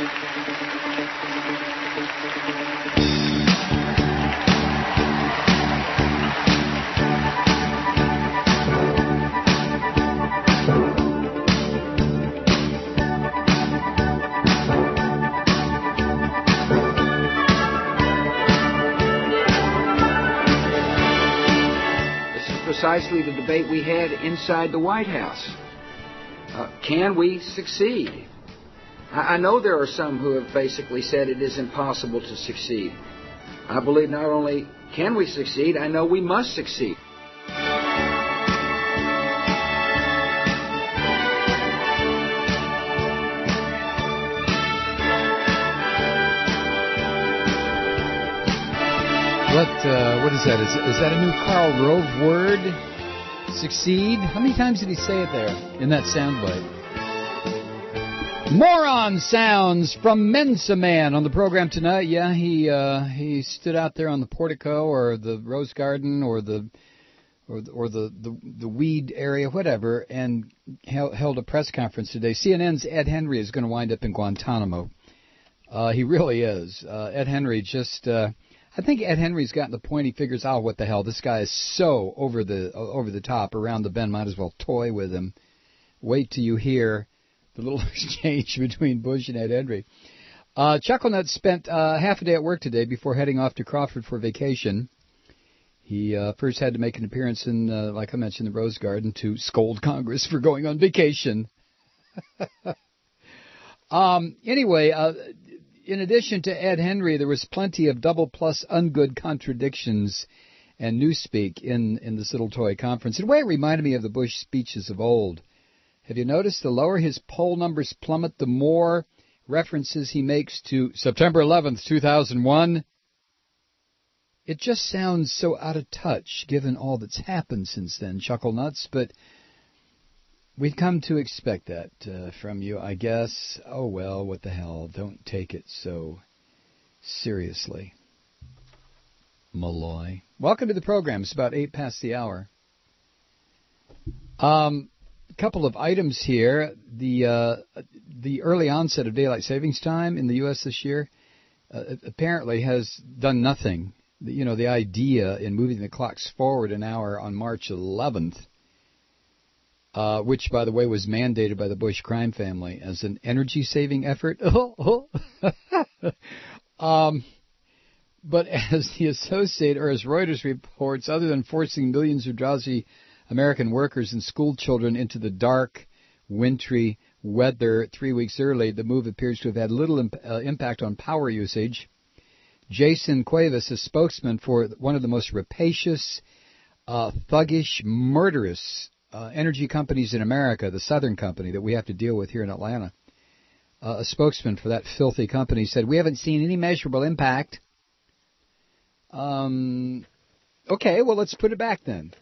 Precisely the debate we had inside the White House. Can we succeed? I know there are some who have basically said it is impossible to succeed. I believe not only can we succeed, I know we must succeed. What is that? Is that a new Karl Rove word? Succeed? How many times did he say it there in that soundbite? Moron sounds from Mensa Man on the program tonight. Yeah, he stood out there on the portico or the rose garden or the weed area, whatever, and held a press conference today. CNN's Ed Henry is going to wind up in Guantanamo. He really is. Ed Henry just. I think Ed Henry's gotten to the point he figures out what the hell, this guy is so over the top, around the bend, might as well toy with him. Wait till you hear the little exchange between Bush and Ed Henry. Chucklenut spent half a day at work today before heading off to Crawford for vacation. He first had to make an appearance in, like I mentioned, the Rose Garden to scold Congress for going on vacation. Anyway, in addition to Ed Henry, there was plenty of double plus ungood contradictions and newspeak in this little toy conference. In a way, it reminded me of the Bush speeches of old. Have you noticed the lower his poll numbers plummet, the more references he makes to September 11th, 2001? It just sounds so out of touch, given all that's happened since then, Chucklenuts, but we've come to expect that from you, I guess. Oh, well, what the hell. Don't take it so seriously. Malloy. Welcome to the program. It's about 8 past the hour. A couple of items here. The early onset of daylight savings time in the U.S. this year apparently has done nothing. You know, the idea in moving the clocks forward an hour on March 11th, which, by the way, was mandated by the Bush crime family as an energy-saving effort. But as the Associated, or as Reuters reports, other than forcing millions of drowsy American workers and school children into the dark, wintry weather 3 weeks early, the move appears to have had little impact on power usage. Jason Cuevas, a spokesman for one of the most rapacious, thuggish, murderous energy companies in America, the Southern Company that we have to deal with here in Atlanta, a spokesman for that filthy company said, "We haven't seen any measurable impact." Okay, well, let's put it back then.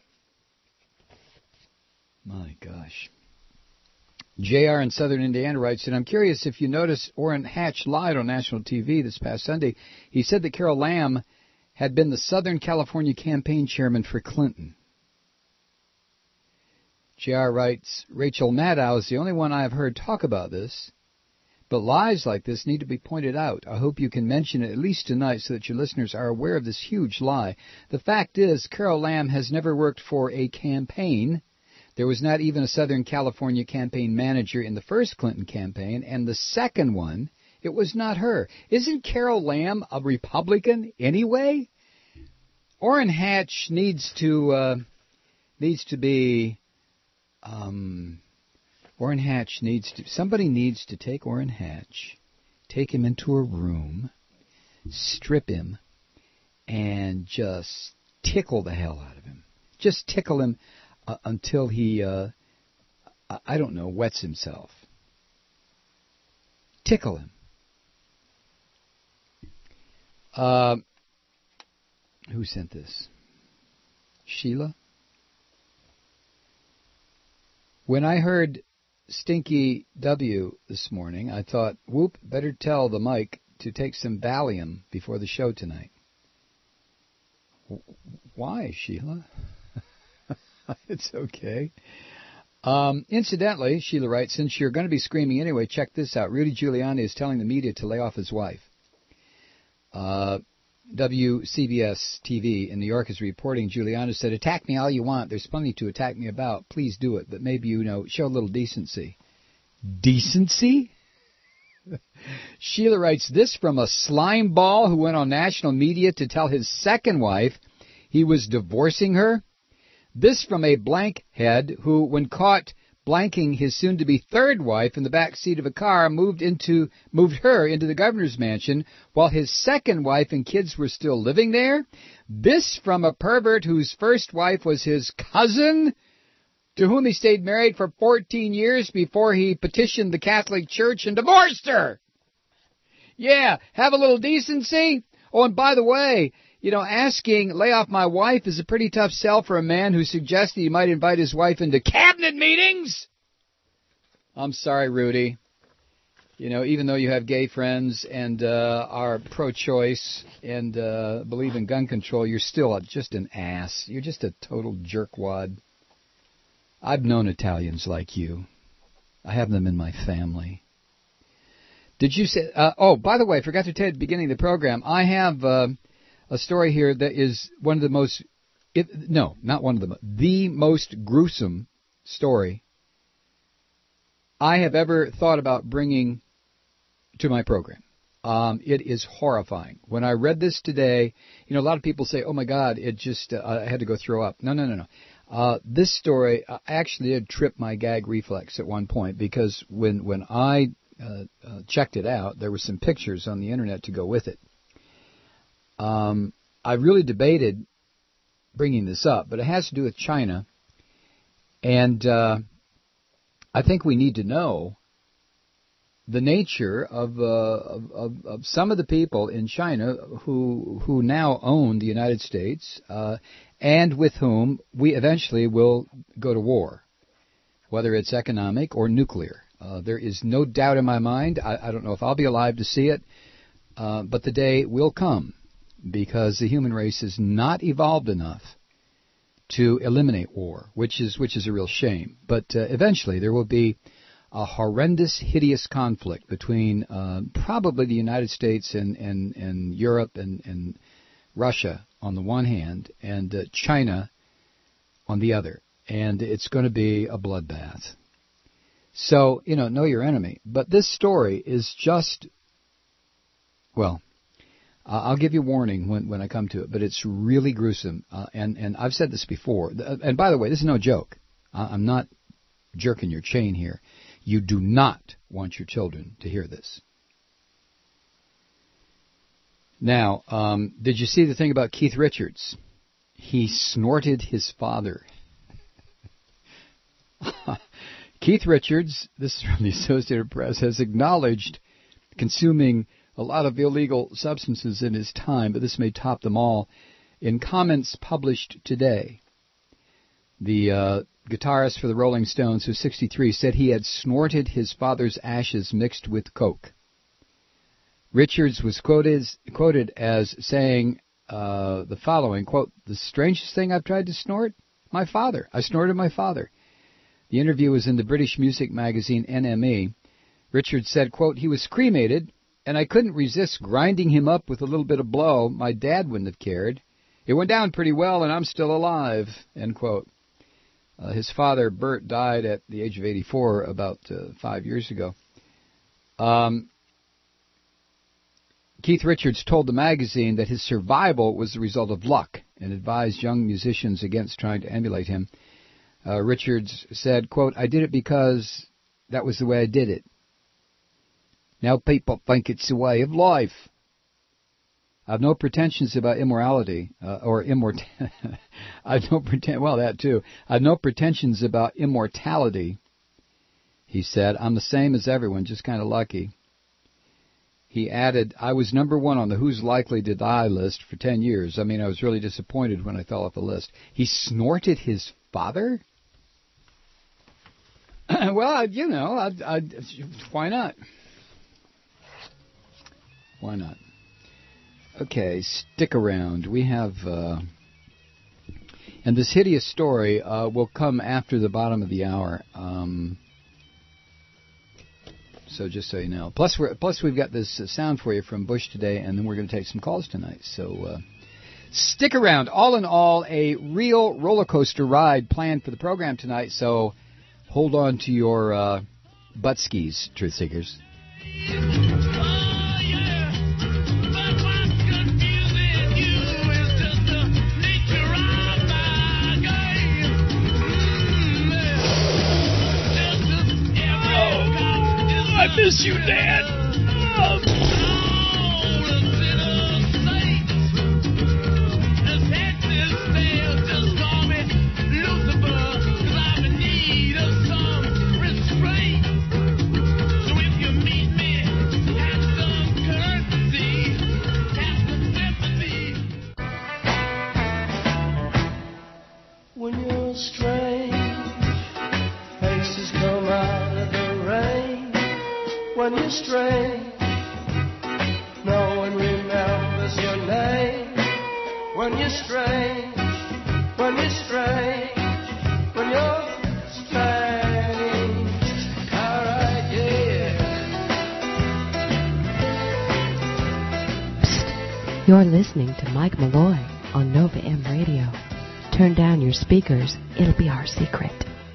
My gosh. JR in Southern Indiana writes, and I'm curious if you noticed Orrin Hatch lied on national TV this past Sunday. He said that Carol Lamb had been the Southern California campaign chairman for Clinton. JR writes, Rachel Maddow is the only one I have heard talk about this, but lies like this need to be pointed out. I hope you can mention it at least tonight so that your listeners are aware of this huge lie. The fact is, Carol Lamb has never worked for a campaign. There was not even a Southern California campaign manager in the first Clinton campaign, and the second one, it was not her. Isn't Carol Lamb a Republican anyway? Orrin Hatch needs to be... Orrin Hatch somebody needs to take Orrin Hatch, take him into a room, strip him, and just tickle the hell out of him. Just tickle him until he, I don't know, wets himself. Tickle him. Who sent this? Sheila? When I heard Stinky W this morning, I thought, whoop, better tell the mic to take some Valium before the show tonight. Why, Sheila? It's okay. Incidentally, Sheila writes, since you're going to be screaming anyway, check this out. Rudy Giuliani is telling the media to lay off his wife. WCBS TV in New York is reporting Giuliani said, attack me all you want. There's plenty to attack me about. Please do it. But maybe, show a little decency. Decency? Sheila writes, this from a slime ball who went on national media to tell his second wife he was divorcing her. This from a blank head who, when caught blanking his soon-to-be third wife in the back seat of a car, moved her into the governor's mansion while his second wife and kids were still living there. This from a pervert whose first wife was his cousin, to whom he stayed married for 14 years before he petitioned the Catholic Church and divorced her. Yeah, have a little decency. Oh, and by the way, asking lay off my wife is a pretty tough sell for a man who suggested he might invite his wife into cabinet meetings. I'm sorry, Rudy. Even though you have gay friends and are pro-choice and believe in gun control, you're still just an ass. You're just a total jerkwad. I've known Italians like you. I have them in my family. Did you say... by the way, I forgot to tell you at the beginning of the program, I have a story here that is one of the most... not one of them. The most gruesome story I have ever thought about bringing to my program. It is horrifying. When I read this today, a lot of people say, oh my God, it just... I had to go throw up. No. This story actually did trip my gag reflex at one point because when I checked it out, there were some pictures on the internet to go with it. I really debated bringing this up, but it has to do with China, and I think we need to know the nature of some of the people in China who now own the United States, and with whom we eventually will go to war, whether it's economic or nuclear. There is no doubt in my mind. I don't know if I'll be alive to see it, but the day will come, because the human race is not evolved enough to eliminate war, which is a real shame. But eventually there will be a horrendous, hideous conflict between probably the United States and Europe and Russia on the one hand, and China on the other. And it's going to be a bloodbath. So, know your enemy. But this story is just, well, I'll give you warning when I come to it, but it's really gruesome. And I've said this before. And by the way, this is no joke. I'm not jerking your chain here. You do not want your children to hear this. Now, did you see the thing about Keith Richards? He snorted his father. Keith Richards, this is from the Associated Press, has acknowledged consuming a lot of illegal substances in his time, but this may top them all. In comments published today, the guitarist for the Rolling Stones, who's 63, said he had snorted his father's ashes mixed with coke. Richards was quoted as saying the following, quote, "The strangest thing I've tried to snort? My father. I snorted my father." The interview was in the British music magazine NME. Richards said, quote, "He was cremated, and I couldn't resist grinding him up with a little bit of blow. My dad wouldn't have cared. It went down pretty well, and I'm still alive," end quote. His father, Bert, died at the age of 84 about 5 years ago. Keith Richards told the magazine that his survival was the result of luck and advised young musicians against trying to emulate him. Richards said, quote, "I did it because that was the way I did it. Now people think it's the way of life. I have no pretensions about immorality, I have no pretensions about immortality," he said. "I'm the same as everyone, just kind of lucky." He added, "I was number one on the Who's Likely to Die list for 10 years. I mean, I was really disappointed when I fell off the list." He snorted his father? Well, why not? Why not? Okay, stick around. We have And this hideous story will come after the bottom of the hour. So just so you know. Plus we've got this sound for you from Bush today, and then we're going to take some calls tonight. So stick around. All in all, a real roller coaster ride planned for the program tonight. So hold on to your butt skis, truth seekers. I miss you, Dad. When you're strange, faces come out of the rain. When you're strange, no one remembers your name. When you're strange, when you're strange, when you're strange. Alright, yeah. Psst. You're listening to Mike Malloy on Nova M Radio. Turn down your speakers, it'll be our secret.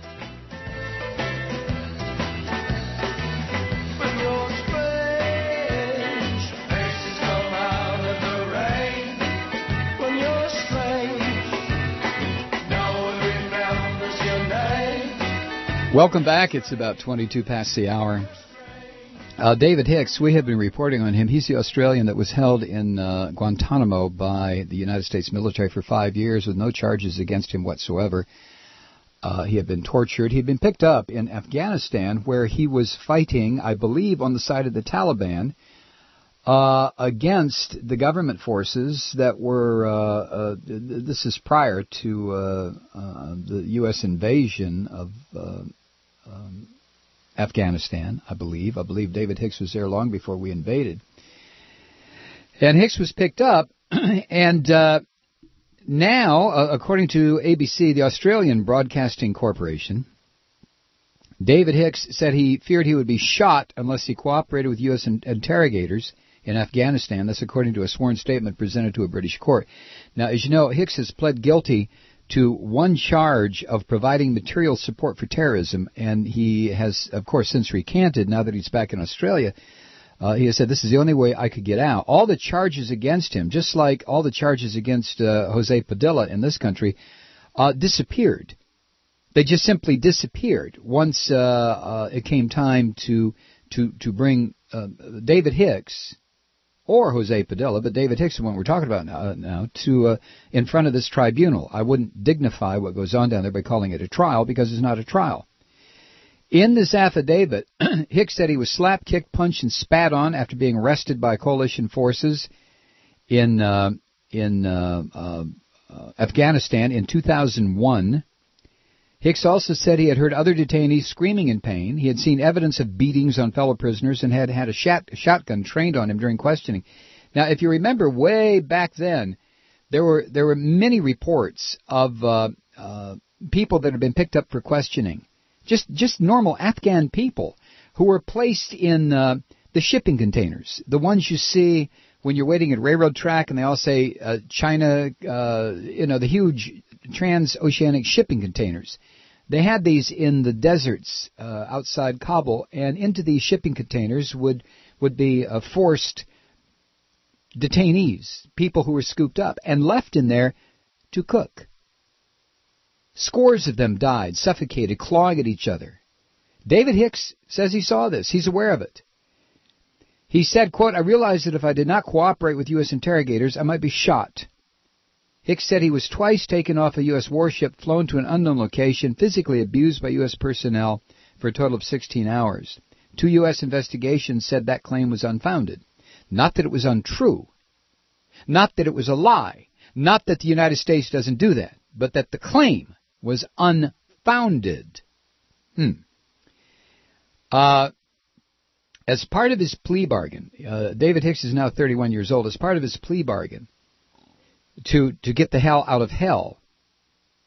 Welcome back. It's about 22 past the hour. David Hicks, we have been reporting on him. He's the Australian that was held in Guantanamo by the United States military for 5 years with no charges against him whatsoever. He had been tortured. He had been picked up in Afghanistan where he was fighting, I believe, on the side of the Taliban against the government forces that were, this is prior to the U.S. invasion of Afghanistan, I believe. I believe David Hicks was there long before we invaded. And Hicks was picked up, and now, according to ABC, the Australian Broadcasting Corporation, David Hicks said he feared he would be shot unless he cooperated with U.S. interrogators in Afghanistan. That's according to a sworn statement presented to a British court. Now, as you know, Hicks has pled guilty to one charge of providing material support for terrorism, and he has, of course, since recanted. Now that he's back in Australia, he has said, this is the only way I could get out. All the charges against him, just like all the charges against Jose Padilla in this country, disappeared. They just simply disappeared once it came time to bring David Hicks, or Jose Padilla, but David Hicks, the one we're talking about now, to in front of this tribunal. I wouldn't dignify what goes on down there by calling it a trial, because it's not a trial. In this affidavit, Hicks said he was slapped, kicked, punched, and spat on after being arrested by coalition forces in Afghanistan in 2001. Hicks also said he had heard other detainees screaming in pain. He had seen evidence of beatings on fellow prisoners and had had a shotgun trained on him during questioning. Now, if you remember way back then, there were many reports of people that had been picked up for questioning. Just normal Afghan people who were placed in the shipping containers, the ones you see when you're waiting at a railroad track and they all say China, the huge transoceanic shipping containers. They had these in the deserts outside Kabul, and into these shipping containers would be forced detainees, people who were scooped up and left in there to cook. Scores of them died, suffocated, clawing at each other. David Hicks says he saw this. He's aware of it. He said, quote, I realized that if I did not cooperate with U.S. interrogators, I might be shot. Hicks said he was twice taken off a U.S. warship, flown to an unknown location, physically abused by U.S. personnel for a total of 16 hours. 2 U.S. investigations said that claim was unfounded. Not that it was untrue. Not that it was a lie. Not that the United States doesn't do that. But that the claim was unfounded. As part of his plea bargain, David Hicks is now 31 years old. As part of his plea bargain, to get the hell out of hell,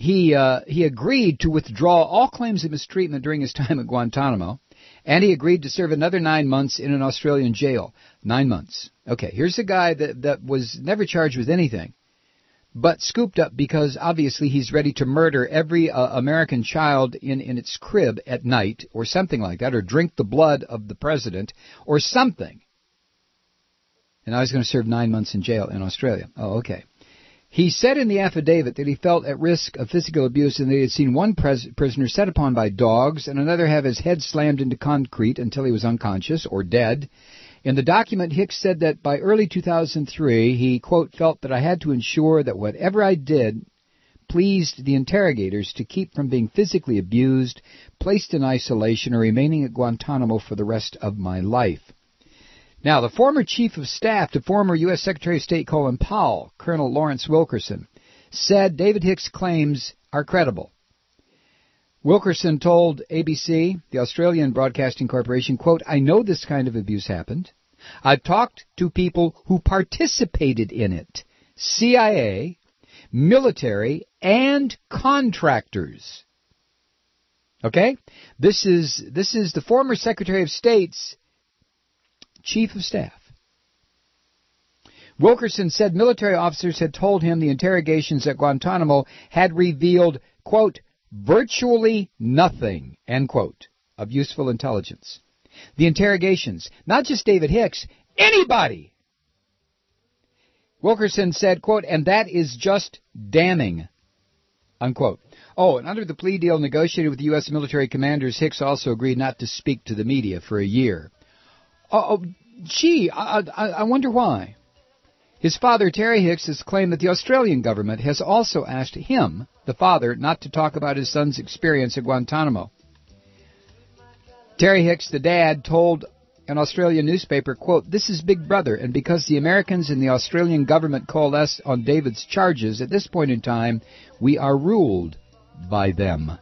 he agreed to withdraw all claims of mistreatment during his time at Guantanamo, and he agreed to serve another 9 months in an Australian jail. 9 months. Okay, here's a guy that was never charged with anything, but scooped up because obviously he's ready to murder every American child in its crib at night, or something like that, or drink the blood of the president, or something. And I was going to serve 9 months in jail in Australia. Oh, okay. He said in the affidavit that he felt at risk of physical abuse and that he had seen one prisoner set upon by dogs and another have his head slammed into concrete until he was unconscious or dead. In the document, Hicks said that by early 2003, he, quote, felt that I had to ensure that whatever I did pleased the interrogators to keep from being physically abused, placed in isolation, or remaining at Guantanamo for the rest of my life. Now, the former chief of staff to former U.S. Secretary of State Colin Powell, Colonel Lawrence Wilkerson, said David Hicks' claims are credible. Wilkerson told ABC, the Australian Broadcasting Corporation, quote, I know this kind of abuse happened. I've talked to people who participated in it, CIA, military, and contractors. Okay? This is the former Secretary of State's Chief of Staff. Wilkerson said military officers had told him the interrogations at Guantanamo had revealed, quote, virtually nothing, end quote, of useful intelligence. The interrogations, not just David Hicks, anybody. Wilkerson said, quote, and that is just damning, unquote. Oh, and under the plea deal negotiated with the U.S. military commanders, Hicks also agreed not to speak to the media for a year. I wonder why. His father, Terry Hicks, has claimed that the Australian government has also asked him, the father, not to talk about his son's experience at Guantanamo. Terry Hicks, the dad, told an Australian newspaper, quote, this is Big Brother, and because the Americans and the Australian government coalesce on David's charges, at this point in time, we are ruled by them.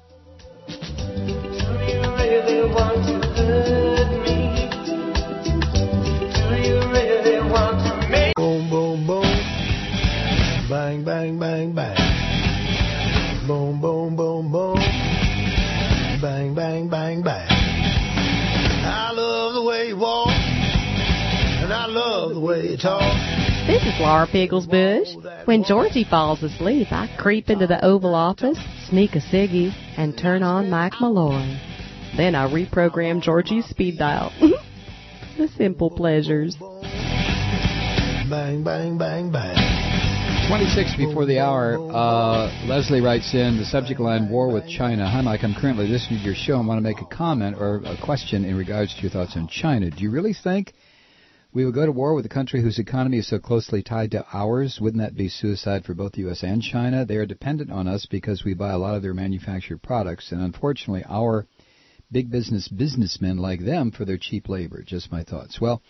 Boom, boom, boom. Bang, bang, bang, bang. Boom, boom, boom, boom. Bang, bang, bang, bang. I love the way you walk, and I love the way you talk. This is Laura Pigglesbush. When Georgie falls asleep, I creep into the Oval Office, sneak a ciggy, and turn on Mike Malloy. Then I reprogram Georgie's speed dial. The simple pleasures. Bang, bang, bang, bang. 26 before the hour, Leslie writes in, the subject line, War with China. Hi, Mike, I'm currently listening to your show and want to make a comment or a question in regards to your thoughts on China. Do you really think we would go to war with a country whose economy is so closely tied to ours? Wouldn't that be suicide for both the U.S. and China? They are dependent on us because we buy a lot of their manufactured products, and unfortunately our big businessmen like them for their cheap labor. Just my thoughts. Well,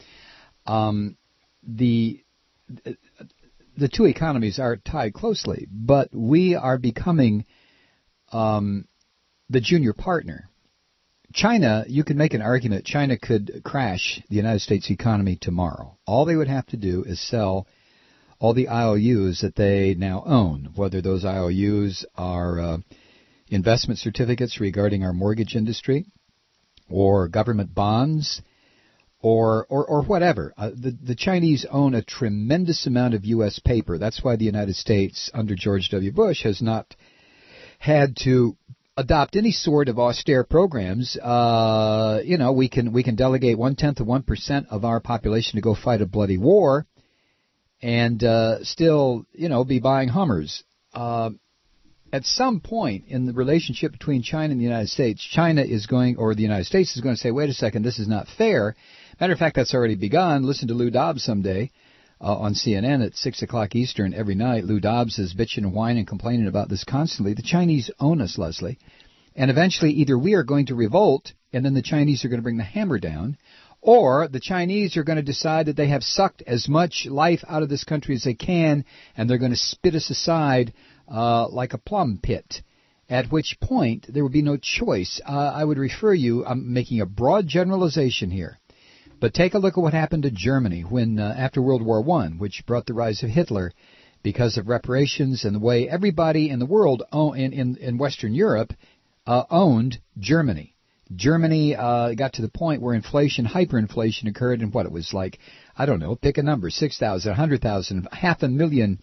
the two economies are tied closely, but we are becoming the junior partner. China, you could make an argument, China could crash the United States economy tomorrow. All they would have to do is sell all the IOUs that they now own, whether those IOUs are investment certificates regarding our mortgage industry or government bonds or whatever. The Chinese own a tremendous amount of U.S. paper. That's why the United States, under George W. Bush, has not had to adopt any sort of austere programs. We can delegate 0.1% of our population to go fight a bloody war and still, be buying Hummers. At some point in the relationship between China and the United States, the United States is going to say, wait a second, this is not fair. Matter of fact, that's already begun. Listen to Lou Dobbs someday on CNN at 6 o'clock Eastern every night. Lou Dobbs is bitching and whining and complaining about this constantly. The Chinese own us, Leslie. And eventually either we are going to revolt and then the Chinese are going to bring the hammer down, or the Chinese are going to decide that they have sucked as much life out of this country as they can and they're going to spit us aside like a plum pit, at which point there would be no choice. I would refer you, I'm making a broad generalization here, but take a look at what happened to Germany when, after World War I, which brought the rise of Hitler, because of reparations and the way everybody in the world, in Western Europe, owned Germany. Germany got to the point where hyperinflation occurred, and what it was like, I don't know, pick a number, 6,000, 100,000, 500,000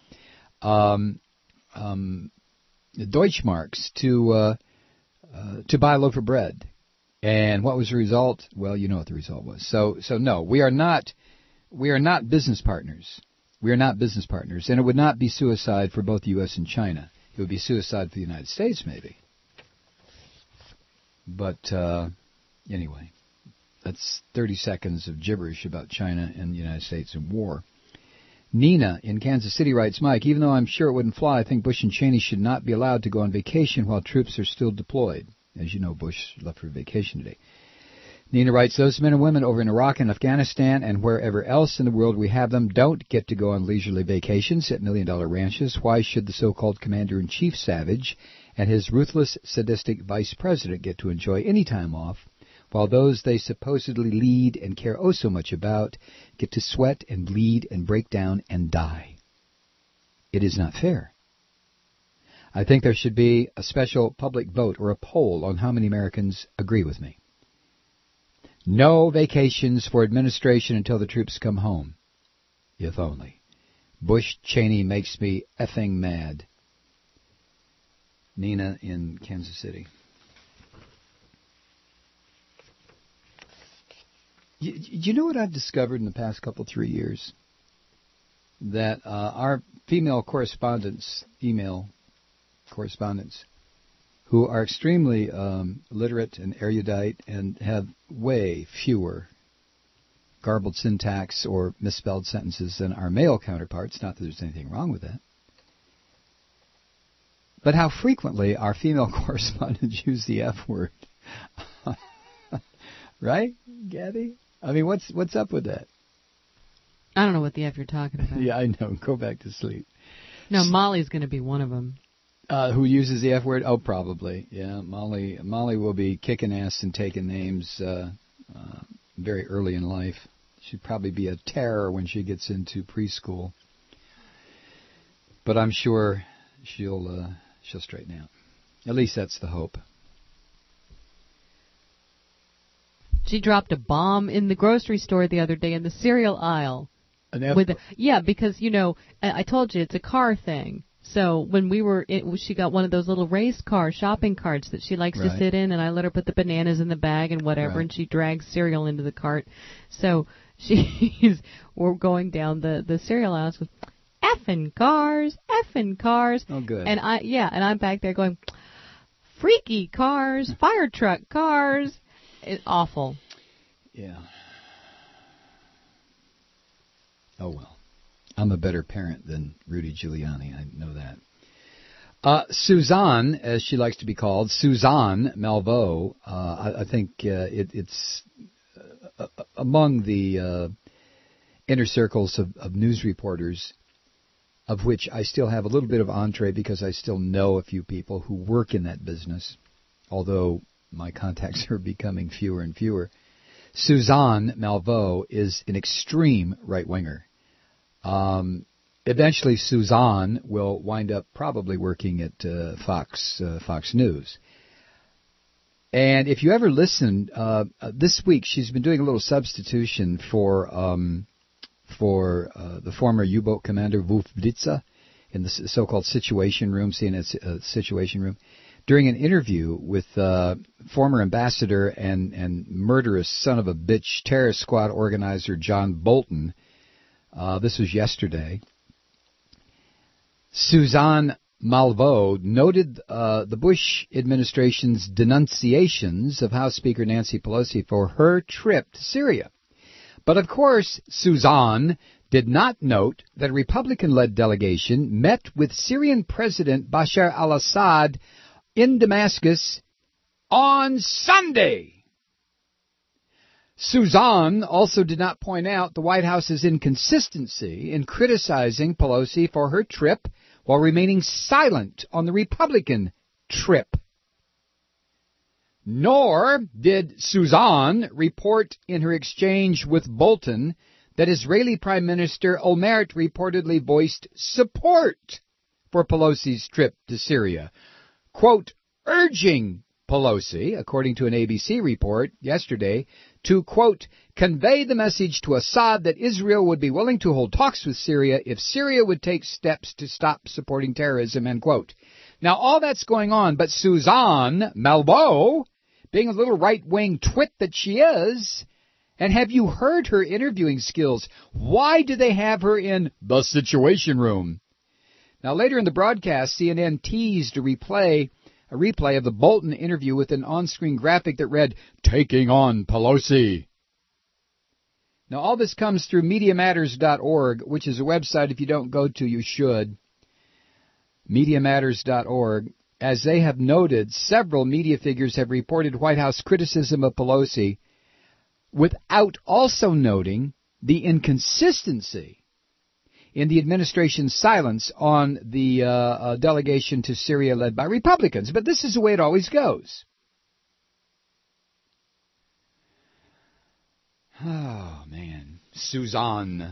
Deutschmarks to buy a loaf of bread. And what was the result? Well, you know what the result was. So no, we are not business partners. We are not business partners, and it would not be suicide for both the U.S. and China. It would be suicide for the United States, maybe. But anyway, that's 30 seconds of gibberish about China and the United States and war. Nina in Kansas City writes, Mike, even though I'm sure it wouldn't fly, I think Bush and Cheney should not be allowed to go on vacation while troops are still deployed. As you know, Bush left for vacation today. Nina writes, those men and women over in Iraq and Afghanistan and wherever else in the world we have them don't get to go on leisurely vacations at million-dollar ranches. Why should the so-called Commander-in-Chief Savage and his ruthless, sadistic vice president get to enjoy any time off, while those they supposedly lead and care oh so much about get to sweat and bleed and break down and die? It is not fair. I think there should be a special public vote or a poll on how many Americans agree with me. No vacations for administration until the troops come home. If only. Bush-Cheney makes me effing mad. Nina in Kansas City. You know what I've discovered in the past 3 years? That our female correspondents, email correspondents, who are extremely literate and erudite and have way fewer garbled syntax or misspelled sentences than our male counterparts. Not that there's anything wrong with that. But how frequently our female correspondents use the F word. Right, Gabby? I mean, what's up with that? I don't know what the F you're talking about. Yeah, I know. Go back to sleep. No, Molly's going to be one of them. Who uses the F word? Oh, probably. Yeah, Molly will be kicking ass and taking names very early in life. She'd probably be a terror when she gets into preschool. But I'm sure she'll straighten out. At least that's the hope. She dropped a bomb in the grocery store the other day in the cereal aisle. Yeah, because, you know, I told you it's a car thing. So when she got one of those little race car shopping carts that she likes to sit in, and I let her put the bananas in the bag and whatever, and she drags cereal into the cart. So we're going down the cereal aisle. She goes, effing cars. Oh, good. And I'm back there going, freaky cars, fire truck cars. It's awful. Yeah. Oh, well. I'm a better parent than Rudy Giuliani. I know that. Suzanne, as she likes to be called, Suzanne Malveaux, I think it's among the inner circles of news reporters, of which I still have a little bit of entree because I still know a few people who work in that business, although my contacts are becoming fewer and fewer. Suzanne Malveaux is an extreme right-winger. Eventually, Suzanne will wind up probably working at Fox News. And if you ever listen, this week she's been doing a little substitution for the former U-boat commander Wolf Blitzer in the so-called Situation Room, CNN Situation Room. During an interview with former ambassador and murderous son of a bitch terrorist squad organizer John Bolton. This was yesterday. Suzanne Malveaux noted the Bush administration's denunciations of House Speaker Nancy Pelosi for her trip to Syria. But of course, Suzanne did not note that a Republican-led delegation met with Syrian President Bashar al-Assad in Damascus on Sunday. Suzanne also did not point out the White House's inconsistency in criticizing Pelosi for her trip while remaining silent on the Republican trip. Nor did Suzanne report in her exchange with Bolton that Israeli Prime Minister Olmert reportedly voiced support for Pelosi's trip to Syria, quote, urging Pelosi, according to an ABC report yesterday, to, quote, convey the message to Assad that Israel would be willing to hold talks with Syria if Syria would take steps to stop supporting terrorism, end quote. Now, all that's going on, but Suzanne Malveaux, being a little right-wing twit that she is, and have you heard her interviewing skills? Why do they have her in the Situation Room? Now, later in the broadcast, CNN teased a replay of the Bolton interview with an on-screen graphic that read, Taking on Pelosi. Now, all this comes through MediaMatters.org, which is a website if you don't go to, you should. MediaMatters.org. As they have noted, several media figures have reported White House criticism of Pelosi without also noting the inconsistency in the administration's silence on the delegation to Syria led by Republicans. But this is the way it always goes. Oh, man. Suzanne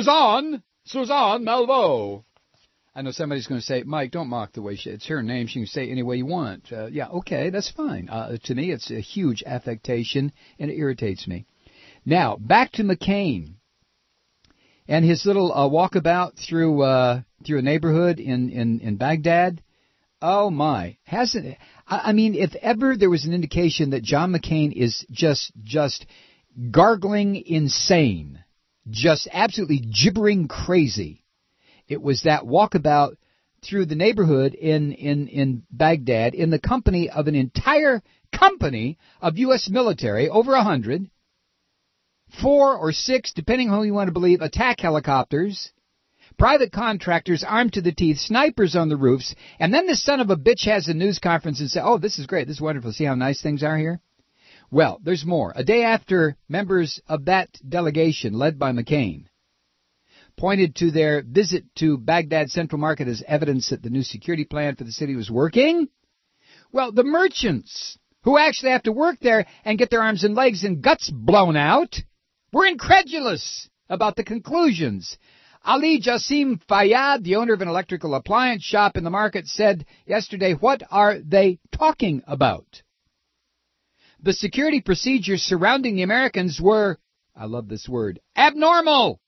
Malveaux. I know somebody's going to say, Mike, don't mock the way it's her name. She can say it any way you want. Yeah, okay, that's fine. To me, it's a huge affectation, and it irritates me. Now, back to McCain and his little walkabout through a neighborhood in Baghdad. Oh, my. I mean, if ever there was an indication that John McCain is just gargling insane, just absolutely gibbering crazy, it was that walkabout through the neighborhood in Baghdad in the company of an entire company of U.S. military, over 100, 4 or 6, depending on who you want to believe, attack helicopters, private contractors armed to the teeth, snipers on the roofs, and then the son of a bitch has a news conference and says, oh, this is great, this is wonderful, see how nice things are here? Well, there's more. A day after members of that delegation, led by McCain, pointed to their visit to Baghdad Central Market as evidence that the new security plan for the city was working, well, the merchants who actually have to work there and get their arms and legs and guts blown out were incredulous about the conclusions. Ali Jassim Fayyad, the owner of an electrical appliance shop in the market, said yesterday, what are they talking about? The security procedures surrounding the Americans were, I love this word, abnormal.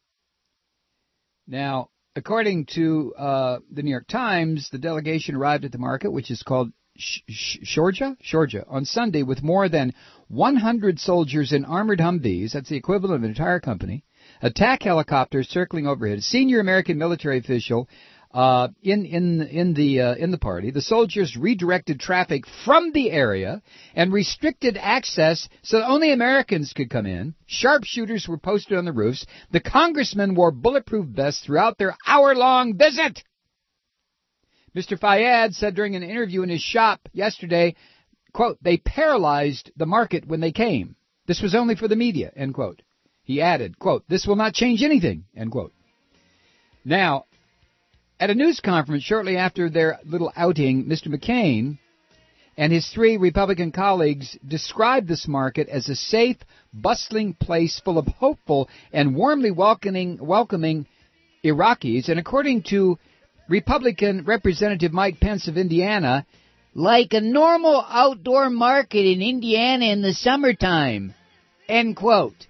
Now, according to the New York Times, the delegation arrived at the market, which is called Sharjah, on Sunday with more than 100 soldiers in armored Humvees, that's the equivalent of an entire company, attack helicopters circling overhead. A senior American military official in the party, the soldiers redirected traffic from the area and restricted access so that only Americans could come in. Sharpshooters were posted on the roofs. The congressmen wore bulletproof vests throughout their hour-long visit. Mr. Fayyad said during an interview in his shop yesterday, quote, they paralyzed the market when they came. This was only for the media, end quote. He added, quote, this will not change anything, end quote. Now, at a news conference shortly after their little outing, Mr. McCain and his 3 Republican colleagues described this market as a safe, bustling place full of hopeful and warmly welcoming Iraqis. And according to Republican Representative Mike Pence of Indiana, like a normal outdoor market in Indiana in the summertime, end quote.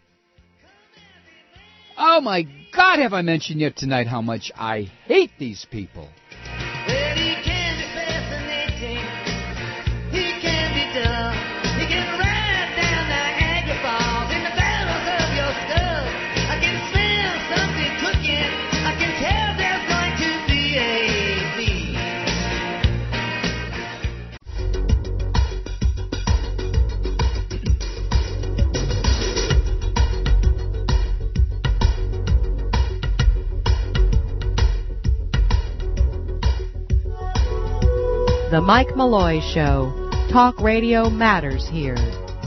Oh, my God, have I mentioned yet tonight how much I hate these people. Well, he can be fascinating. He can be dumb. He can ride down Niagara Falls in the battles of your skull. I can smell something cooking. I can tell there's going to be a feast. The Mike Malloy Show. Talk radio matters here.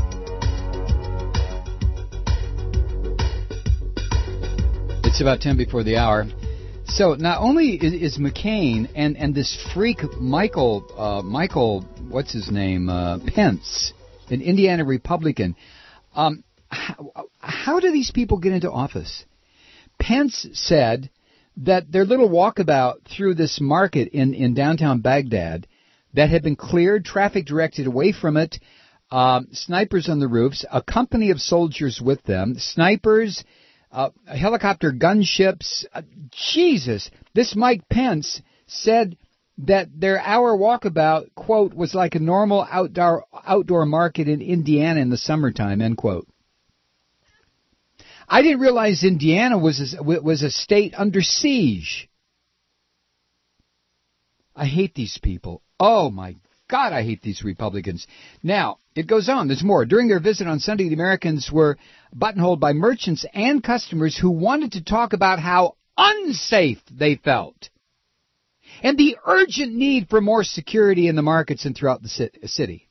It's about 10 before the hour. So not only is McCain and this freak Michael, what's his name, Pence, an Indiana Republican, how how do these people get into office? Pence said that their little walkabout through this market in downtown Baghdad that had been cleared, traffic directed away from it, snipers on the roofs, a company of soldiers with them, snipers, helicopter gunships. Jesus, this Mike Pence said that their hour walkabout, quote, was like a normal outdoor market in Indiana in the summertime, end quote. I didn't realize Indiana was a state under siege. I hate these people. Oh, my God, I hate these Republicans. Now, it goes on. There's more. During their visit on Sunday, the Americans were buttonholed by merchants and customers who wanted to talk about how unsafe they felt and the urgent need for more security in the markets and throughout the city.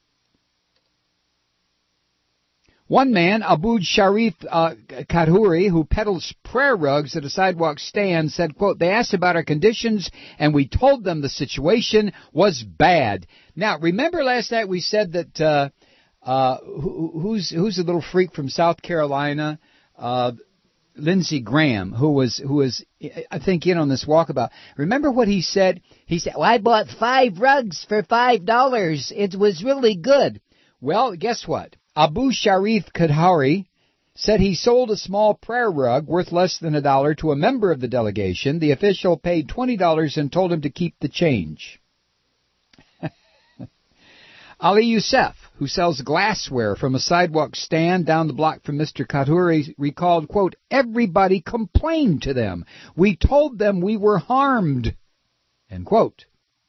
One man, Abu Sharif Kadhouri, who peddles prayer rugs at a sidewalk stand, said, quote, they asked about our conditions, and we told them the situation was bad. Now, remember last night we said that who's a little freak from South Carolina, Lindsey Graham, who was I think in on this walkabout. Remember what he said? He said, well, I bought 5 rugs for $5. It was really good. Well, guess what? Abu Sharif Kadhouri said he sold a small prayer rug worth less than $1 to a member of the delegation. The official paid $20 and told him to keep the change. Ali Youssef, who sells glassware from a sidewalk stand down the block from Mr. Kadhouri, recalled, quote, everybody complained to them. We told them we were harmed, end quote.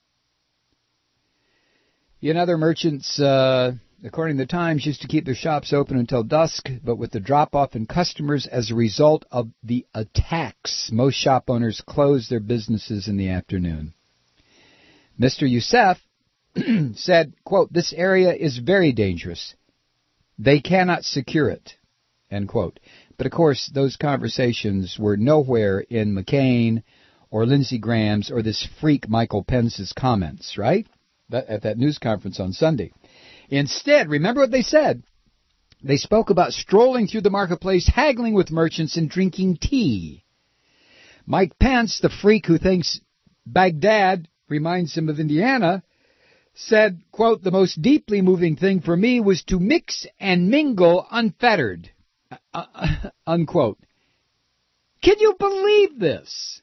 Yet other merchants, according to the Times, used to keep their shops open until dusk, but with the drop-off in customers as a result of the attacks, most shop owners closed their businesses in the afternoon. Mr. Youssef said, quote, this area is very dangerous. They cannot secure it, end quote. But, of course, those conversations were nowhere in McCain or Lindsey Graham's or this freak Michael Pence's comments, right, at that news conference on Sunday. Instead, remember what they said. They spoke about strolling through the marketplace, haggling with merchants, and drinking tea. Mike Pence, the freak who thinks Baghdad reminds him of Indiana, said, quote, the most deeply moving thing for me was to mix and mingle unfettered, unquote. Can you believe this?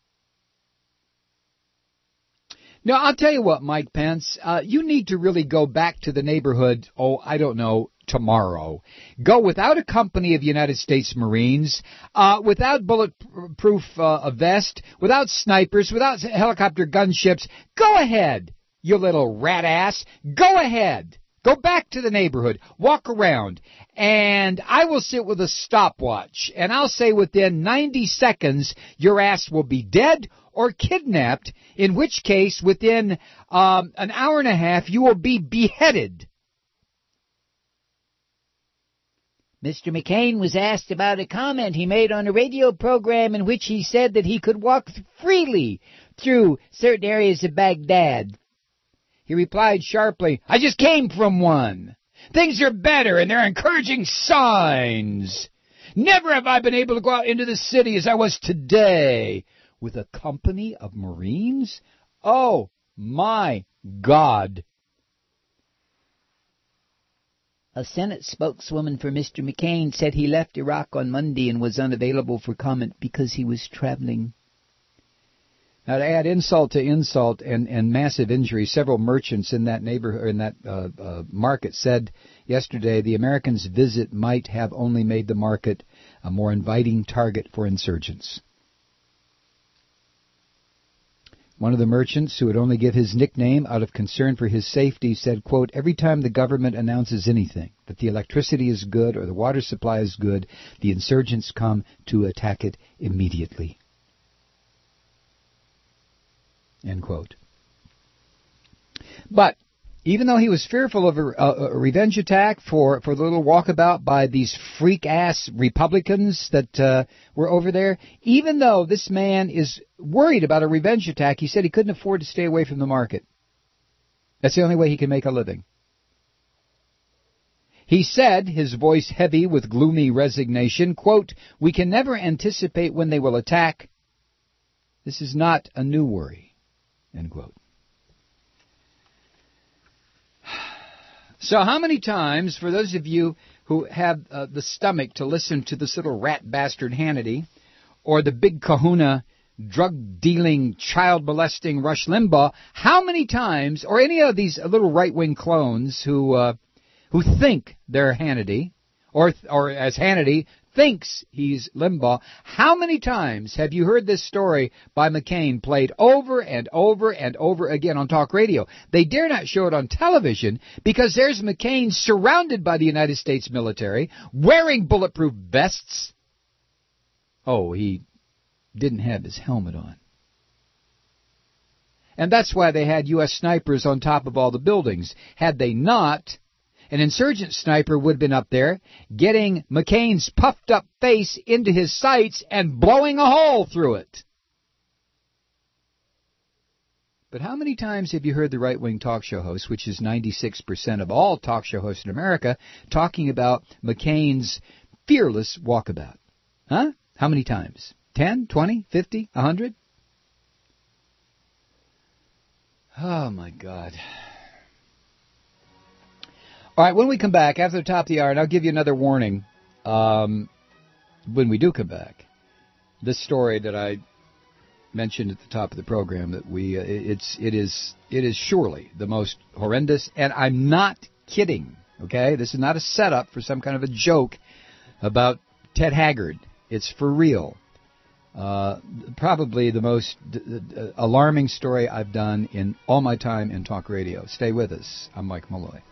Now, I'll tell you what, Mike Pence, you need to really go back to the neighborhood, tomorrow. Go without a company of United States Marines, without bulletproof vest, without snipers, without helicopter gunships. Go ahead, you little rat ass. Go ahead. Go back to the neighborhood. Walk around. And I will sit with a stopwatch. And I'll say within 90 seconds, your ass will be dead or kidnapped, in which case, within an hour and a half, you will be beheaded. Mr. McCain was asked about a comment he made on a radio program in which he said that he could walk freely through certain areas of Baghdad. He replied sharply, I just came from one. Things are better and there are encouraging signs. Never have I been able to go out into the city as I was today. With a company of Marines? Oh, my God. A Senate spokeswoman for Mr. McCain said he left Iraq on Monday and was unavailable for comment because he was traveling. Now, to add insult to insult and massive injury, several merchants in that neighborhood, in that market, said yesterday the Americans' visit might have only made the market a more inviting target for insurgents. One of the merchants, who would only give his nickname out of concern for his safety, said, quote, every time the government announces anything, that the electricity is good or the water supply is good, the insurgents come to attack it immediately. End quote. But even though he was fearful of a revenge attack for the little walkabout by these freak-ass Republicans that were over there, even though this man is worried about a revenge attack, he said he couldn't afford to stay away from the market. That's the only way he can make a living. He said, his voice heavy with gloomy resignation, quote, "We can never anticipate when they will attack. This is not a new worry," end quote. So how many times, for those of you who have the stomach to listen to this little rat bastard Hannity, or the big kahuna, drug-dealing, child-molesting Rush Limbaugh, how many times, or any of these little right-wing clones who think they're Hannity, or as Hannity thinks he's Limbaugh, how many times have you heard this story by McCain played over and over and over again on talk radio? They dare not show it on television because there's McCain surrounded by the United States military, wearing bulletproof vests. Oh, he didn't have his helmet on. And that's why they had U.S. snipers on top of all the buildings. Had they not, an insurgent sniper would have been up there getting McCain's puffed-up face into his sights and blowing a hole through it. But how many times have you heard the right-wing talk show hosts, which is 96% of all talk show hosts in America, talking about McCain's fearless walkabout? Huh? How many times? 10, 20, 50, 100? Oh, my God. All right, when we come back, after the top of the hour, and I'll give you another warning when we do come back, this story that I mentioned at the top of the program, that it is surely the most horrendous, and I'm not kidding, okay? This is not a setup for some kind of a joke about Ted Haggard. It's for real. Probably the most alarming story I've done in all my time in talk radio. Stay with us. I'm Mike Malloy.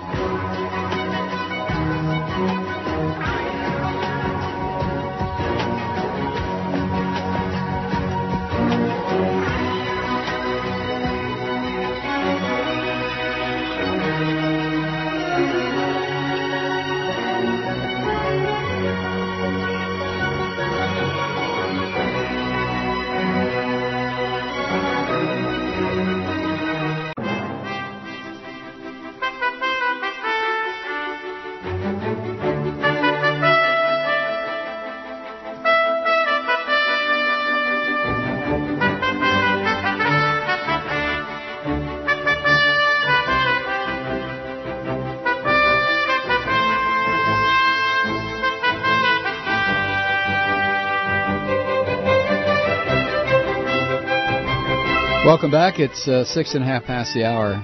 Welcome back. It's 6:30 past the hour.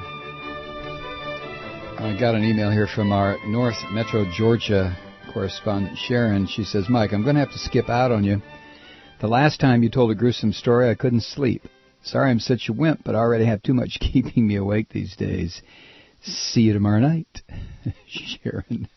I got an email here from our North Metro Georgia correspondent, Sharon. She says, Mike, I'm going to have to skip out on you. The last time you told a gruesome story, I couldn't sleep. Sorry I'm such a wimp, but I already have too much keeping me awake these days. See you tomorrow night, Sharon.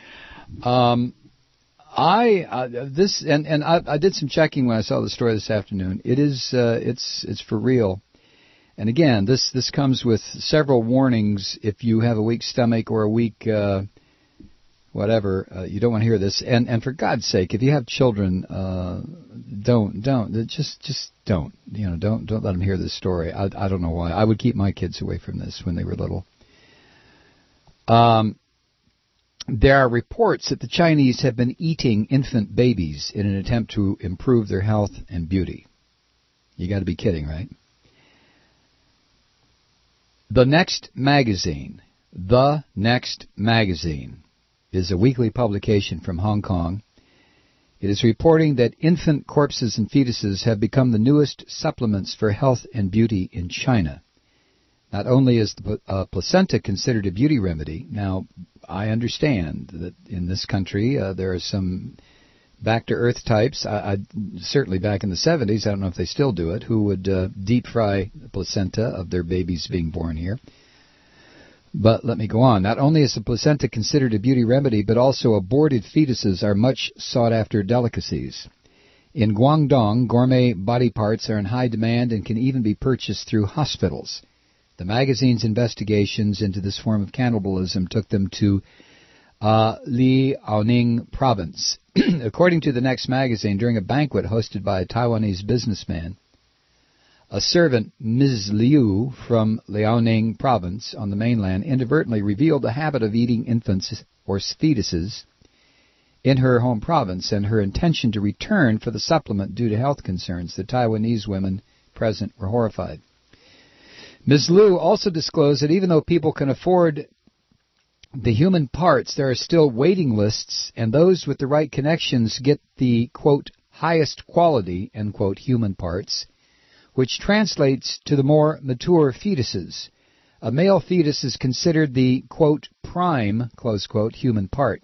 I did some checking when I saw the story this afternoon. It's for real. And again, this comes with several warnings. If you have a weak stomach or a weak whatever, you don't want to hear this. And for God's sake, if you have children, don't just don't. Don't let them hear this story. I don't know why. I would keep my kids away from this when they were little. There are reports that the Chinese have been eating infant babies in an attempt to improve their health and beauty. You got to be kidding, right? The Next Magazine is a weekly publication from Hong Kong. It is reporting that infant corpses and fetuses have become the newest supplements for health and beauty in China. Not only is the placenta considered a beauty remedy, now I understand that in this country there are some back-to-earth types, certainly back in the 70s, I don't know if they still do it, who would deep-fry the placenta of their babies being born here. But let me go on. Not only is the placenta considered a beauty remedy, but also aborted fetuses are much sought-after delicacies. In Guangdong, gourmet body parts are in high demand and can even be purchased through hospitals. The magazine's investigations into this form of cannibalism took them to Liaoning province. According to the Next Magazine, during a banquet hosted by a Taiwanese businessman, A servant, Ms. Liu, from Liaoning province on the mainland, inadvertently revealed the habit of eating infants or fetuses in her home province and her intention to return for the supplement due to health concerns. The Taiwanese women present were horrified. Ms. Liu also disclosed that even though people can afford the human parts, there are still waiting lists, and those with the right connections get the, quote, highest quality, end quote, human parts, which translates to the more mature fetuses. A male fetus is considered the, quote, prime, close quote, human part.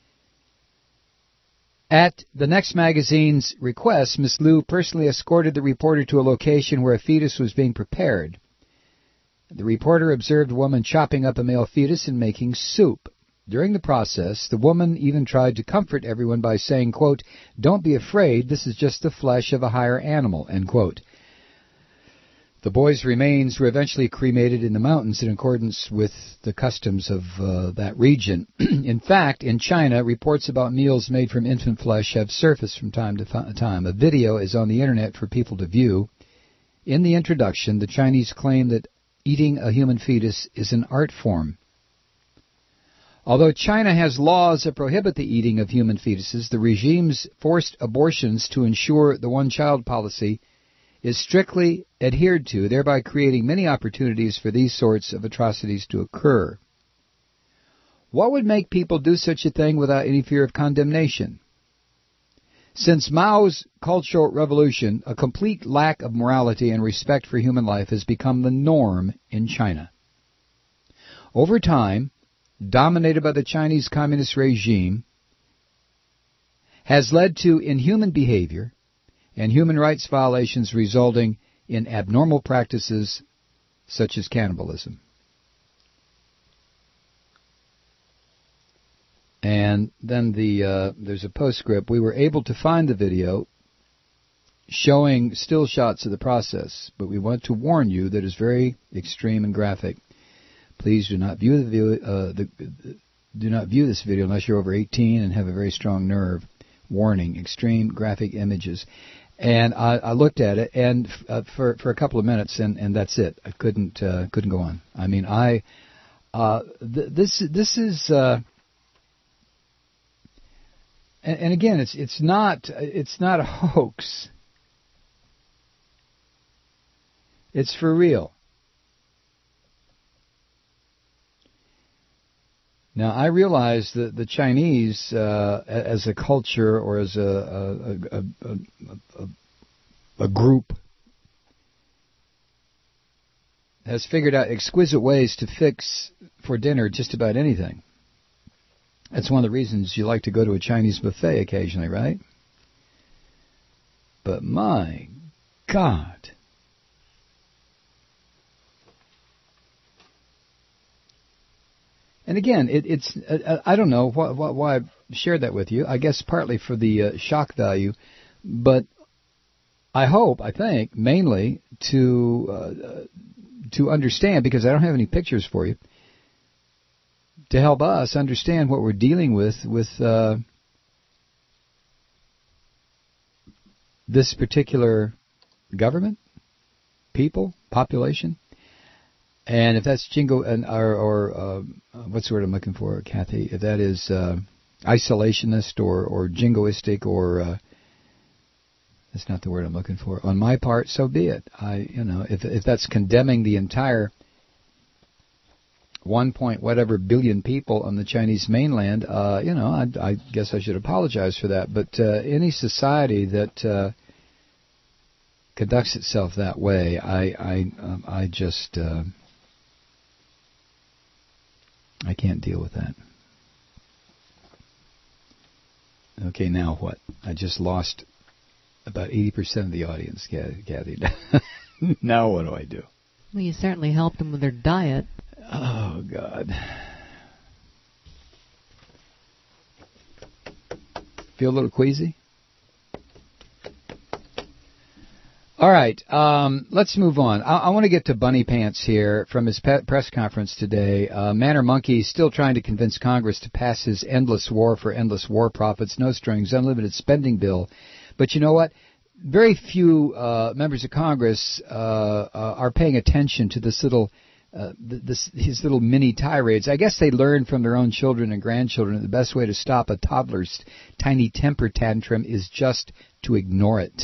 At the Next magazine's request, Ms. Liu personally escorted the reporter to a location where a fetus was being prepared. The reporter observed a woman chopping up a male fetus and making soup. During the process, the woman even tried to comfort everyone by saying, quote, "Don't be afraid, this is just the flesh of a higher animal," end quote. The boy's remains were eventually cremated in the mountains in accordance with the customs of that region. In fact, in China, reports about meals made from infant flesh have surfaced from time to time. A video is on the Internet for people to view. In the introduction, the Chinese claim that eating a human fetus is an art form. Although China has laws that prohibit the eating of human fetuses, the regime's forced abortions to ensure the one-child policy is strictly adhered to, thereby creating many opportunities for these sorts of atrocities to occur. What would make people do such a thing without any fear of condemnation? Since Mao's Cultural Revolution, a complete lack of morality and respect for human life has become the norm in China. Over time, dominated by the Chinese Communist regime, has led to inhuman behavior and human rights violations resulting in abnormal practices such as cannibalism. And then there's a postscript. We were able to find the video showing still shots of the process, but we want to warn you that it's very extreme and graphic. Please do not view do not view this video unless you're over 18 and have a very strong nerve. Warning: extreme graphic images. And I looked at it, and for a couple of minutes, and that's it. I couldn't go on. I mean, this is. And again, it's not a hoax. It's for real. Now, I realize that the Chinese, as a culture or as a group, has figured out exquisite ways to fix for dinner just about anything. That's one of the reasons you like to go to a Chinese buffet occasionally, right? But my God. And again, it's I don't know why I shared that with you. I guess partly for the shock value, but I think, mainly to understand, because I don't have any pictures for you, to help us understand what we're dealing with this particular government, people, population. And if that's jingo, or what's the word I'm looking for, Kathy? If that is isolationist or jingoistic, or that's not the word I'm looking for. On my part, so be it. If that's condemning the entire 1 point whatever billion people on the Chinese mainland, I guess I should apologize for that. But any society that conducts itself that way, I just I can't deal with that. Okay, now what? I just lost about 80% of the audience, Kathy. Now what do I do? Well, you certainly helped them with their diet. Oh, God. Feel a little queasy? All right, let's move on. I want to get to Bunny Pants here from his press conference today. Man Monkey still trying to convince Congress to pass his endless war for endless war profits, no strings, unlimited spending bill. But you know what? very few members of Congress are paying attention to this little, his little mini tirades. I guess they learn from their own children and grandchildren that the best way to stop a toddler's tiny temper tantrum is just to ignore it.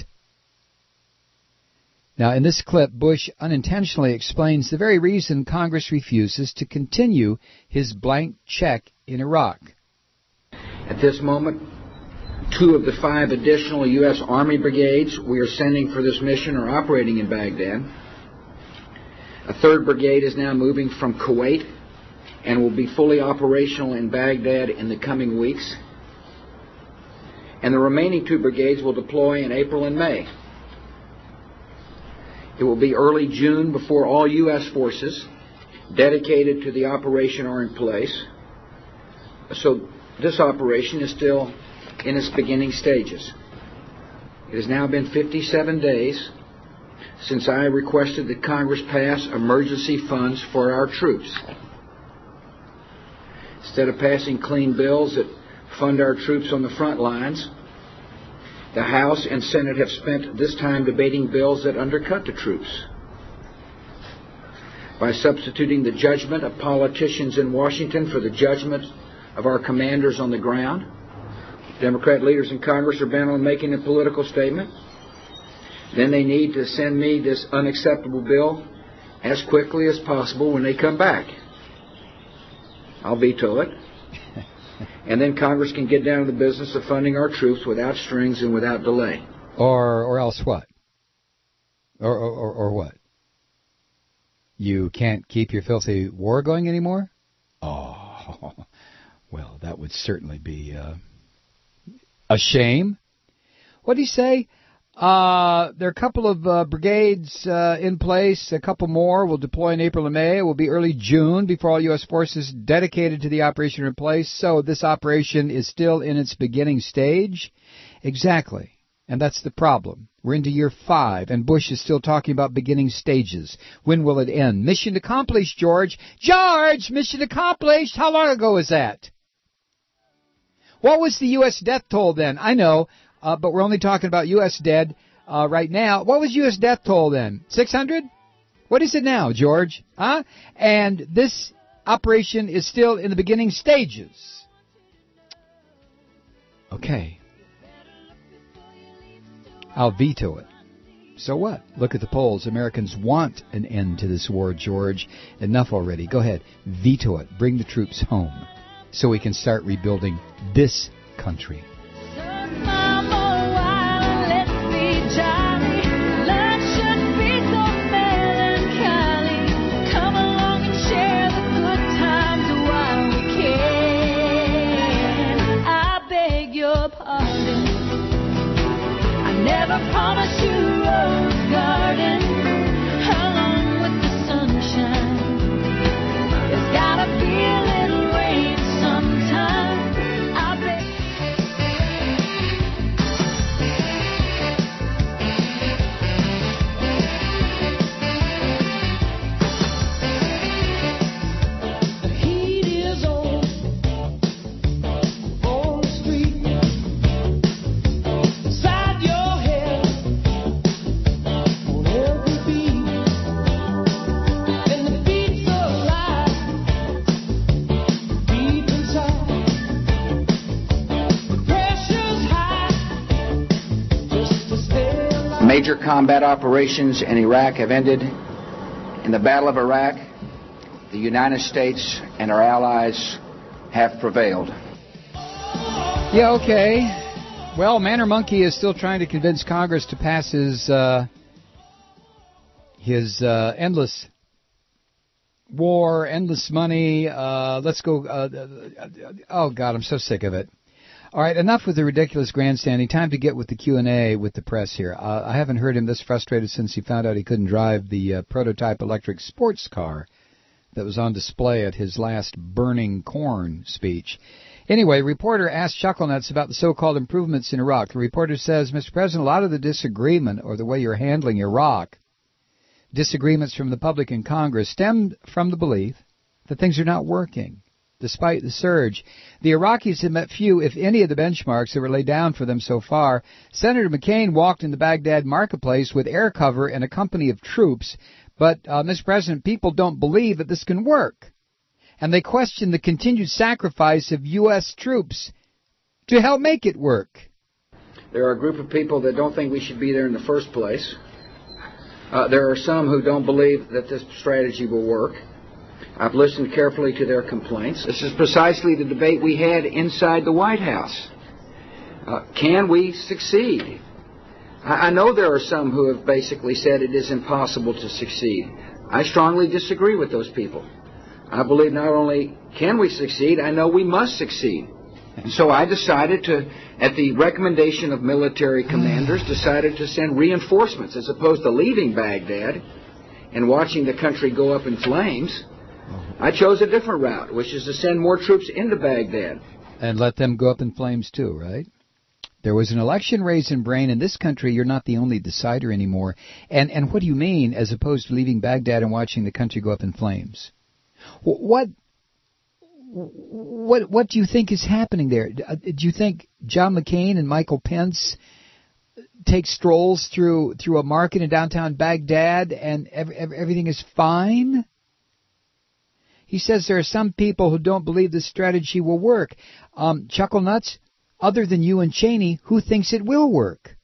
Now, in this clip, Bush unintentionally explains the very reason Congress refuses to continue his blank check in Iraq. At this moment, 2 of the 5 additional U.S. Army brigades we are sending for this mission are operating in Baghdad. A 3rd brigade is now moving from Kuwait and will be fully operational in Baghdad in the coming weeks. And the remaining 2 brigades will deploy in April and May. It will be early June before all U.S. forces dedicated to the operation are in place. So this operation is still in its beginning stages. It has now been 57 days since I requested that Congress pass emergency funds for our troops. Instead of passing clean bills that fund our troops on the front lines, the House and Senate have spent this time debating bills that undercut the troops. By substituting the judgment of politicians in Washington for the judgment of our commanders on the ground, Democrat leaders in Congress are bent on making a political statement. Then they need to send me this unacceptable bill as quickly as possible when they come back. I'll veto it. And then Congress can get down to the business of funding our troops without strings and without delay. Or else what? Or what? You can't keep your filthy war going anymore? Oh, well, that would certainly be a shame. What did he say? There are a couple of brigades in place. A couple more will deploy in April and May. It will be early June before all U.S. forces dedicated to the operation are in place. So this operation is still in its beginning stage? Exactly. And that's the problem. We're into year 5, and Bush is still talking about beginning stages. When will it end? Mission accomplished, George. George, mission accomplished. How long ago was that? What was the U.S. death toll then? I know. But we're only talking about U.S. dead right now. What was U.S. death toll then? 600? What is it now, George? Huh? And this operation is still in the beginning stages. Okay. I'll veto it. So what? Look at the polls. Americans want an end to this war, George. Enough already. Go ahead. Veto it. Bring the troops home so we can start rebuilding this country. Never promised you a rose garden along with the sunshine. There's gotta be a little rain sometime. I bet. The heat is on the street. Major combat operations in Iraq have ended. In the Battle of Iraq, the United States and our allies have prevailed. Yeah, okay. Well, Man or Monkey is still trying to convince Congress to pass his endless war, endless money. Let's go. Oh, God, I'm so sick of it. All right, enough with the ridiculous grandstanding. Time to get with the Q&A with the press here. I haven't heard him this frustrated since he found out he couldn't drive the prototype electric sports car that was on display at his last Burning Corn speech. Anyway, reporter asked Chucklenuts about the so-called improvements in Iraq. The reporter says, Mr. President, a lot of the disagreement or the way you're handling Iraq, disagreements from the public in Congress, stemmed from the belief that things are not working. despite the surge. The Iraqis have met few, if any, of the benchmarks that were laid down for them so far. Senator McCain walked in the Baghdad marketplace with air cover and a company of troops, but, Mr. President, people don't believe that this can work. And they question the continued sacrifice of U.S. troops to help make it work. There are a group of people that don't think we should be there in the first place. There are some who don't believe that this strategy will work. I've listened carefully to their complaints. This is precisely the debate we had inside the White House. Can we succeed? I know there are some who have basically said it is impossible to succeed. I strongly disagree with those people. I believe not only can we succeed, I know we must succeed. And so I decided to, at the recommendation of military commanders, decided to send reinforcements as opposed to leaving Baghdad and watching the country go up in flames. I chose a different route, which is to send more troops into Baghdad. And let them go up in flames too, right? There was an election race in Brain. In this country, you're not the only decider anymore. And what do you mean, as opposed to leaving Baghdad and watching the country go up in flames? What do you think is happening there? Do you think John McCain and Michael Pence take strolls through a market in downtown Baghdad and everything is fine? He says there are some people who don't believe this strategy will work. Chuckle Nuts, other than you and Cheney, who thinks it will work?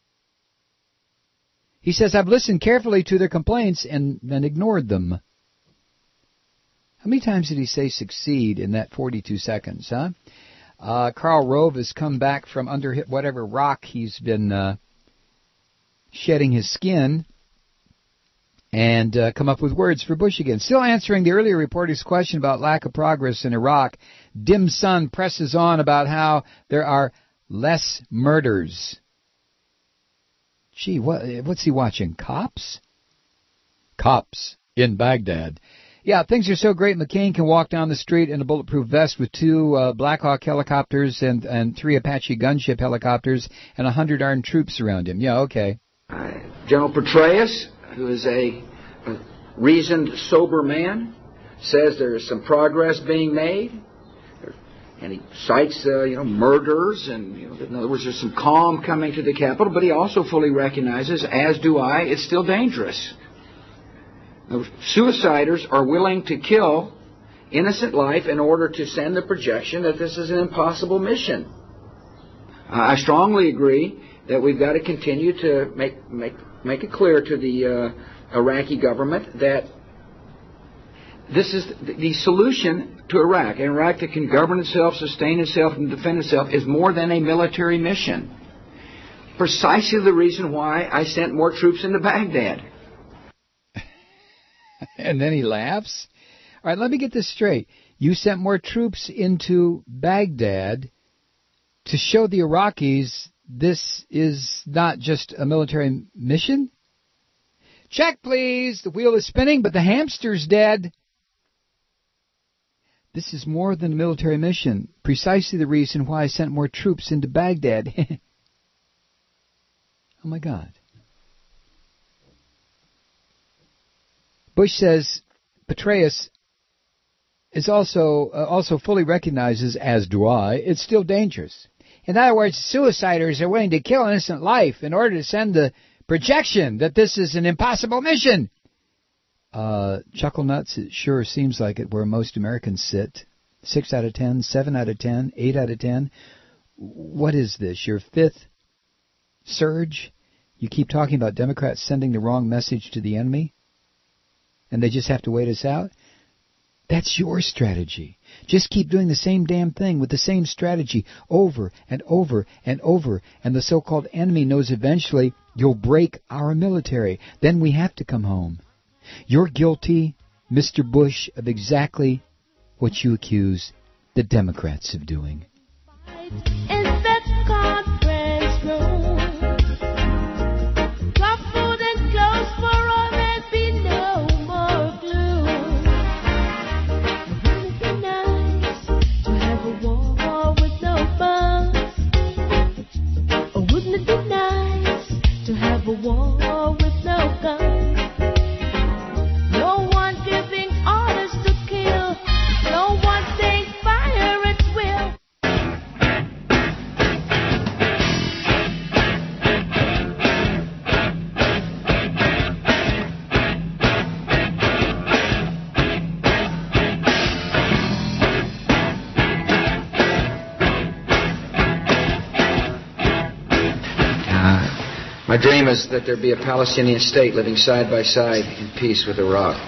He says, I've listened carefully to their complaints and then ignored them. How many times did he say succeed in that 42 seconds, huh? Karl Rove has come back from under whatever rock he's been shedding his skin and come up with words for Bush again. Still answering the earlier reporter's question about lack of progress in Iraq, Dim Sun presses on about how there are less murders. Gee, what's he watching? Cops? Cops in Baghdad. Yeah, things are so great, McCain can walk down the street in a bulletproof vest with 2 Black Hawk helicopters and 3 Apache gunship helicopters and 100 armed troops around him. Yeah, okay. General Petraeus, who is a reasoned, sober man, says there is some progress being made. And he cites, murders, and in other words, there's some calm coming to the Capitol, but he also fully recognizes, as do I, it's still dangerous. Suiciders are willing to kill innocent life in order to send the projection that this is an impossible mission. I strongly agree that we've got to continue to make it clear to the Iraqi government that this is the solution to Iraq. An Iraq that can govern itself, sustain itself, and defend itself is more than a military mission. Precisely the reason why I sent more troops into Baghdad. And then he laughs. All right, let me get this straight. You sent more troops into Baghdad to show the Iraqis this is not just a military mission? Check, please. The wheel is spinning, but the hamster's dead. This is more than a military mission. Precisely the reason why I sent more troops into Baghdad. Oh, my God. Bush says Petraeus is also fully recognizes, as do I, it's still dangerous. In other words, suiciders are willing to kill innocent life in order to send the projection that this is an impossible mission. Chuckle Nuts, it sure seems like it where most Americans sit. 6 out of 10, 7 out of 10, 8 out of 10. What is this, your 5th surge? You keep talking about Democrats sending the wrong message to the enemy? And they just have to wait us out? That's your strategy. Just keep doing the same damn thing with the same strategy over and over and over. And the so-called enemy knows eventually you'll break our military. Then we have to come home. You're guilty, Mr. Bush, of exactly what you accuse the Democrats of doing. In that conference room, got food and clothes for all, there'd be no more gloom. Wouldn't it be nice to have a war with no bombs? Or wouldn't it be nice to have a war with no guns? No one giving orders to kill, no one saying My dream is that there be a Palestinian state living side by side in peace with Iraq.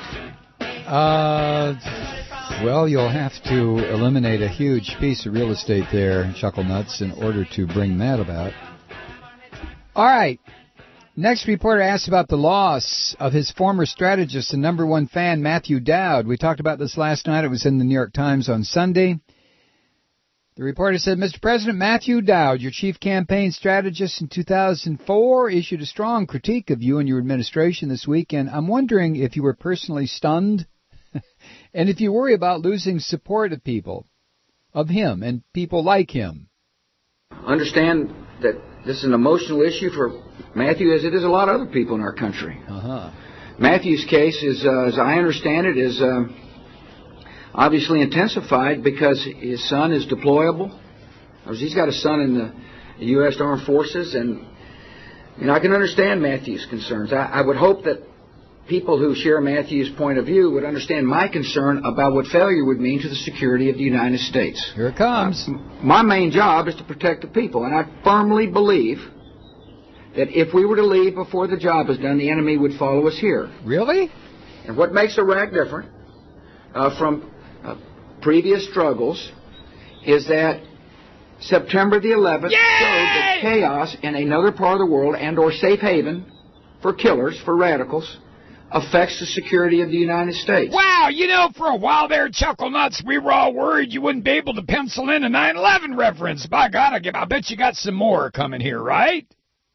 Well, you'll have to eliminate a huge piece of real estate there, Chuckle Nuts, in order to bring that about. All right. Next reporter asked about the loss of his former strategist and number one fan, Matthew Dowd. We talked about this last night. It was in the New York Times on Sunday. The reporter said, Mr. President, Matthew Dowd, your chief campaign strategist in 2004, issued a strong critique of you and your administration this week, and I'm wondering if you were personally stunned and if you worry about losing support of people, of him and people like him. Understand that this is an emotional issue for Matthew, as it is a lot of other people in our country. Matthew's case is, as I understand it, is obviously intensified because his son is deployable. He's got a son in the U.S. Armed Forces, and I can understand Matthew's concerns. I would hope that people who share Matthew's point of view would understand my concern about what failure would mean to the security of the United States. Here it comes. My main job is to protect the people, and I firmly believe that if we were to leave before the job is done, the enemy would follow us here. Really? And what makes Iraq different from previous struggles is that September the 11th showed that chaos in another part of the world and or safe haven for killers, for radicals, affects the security of the United States. Wow, for a while there, Chuckle Nuts, we were all worried you wouldn't be able to pencil in a 9/11 reference. By God, I bet you got some more coming here, right?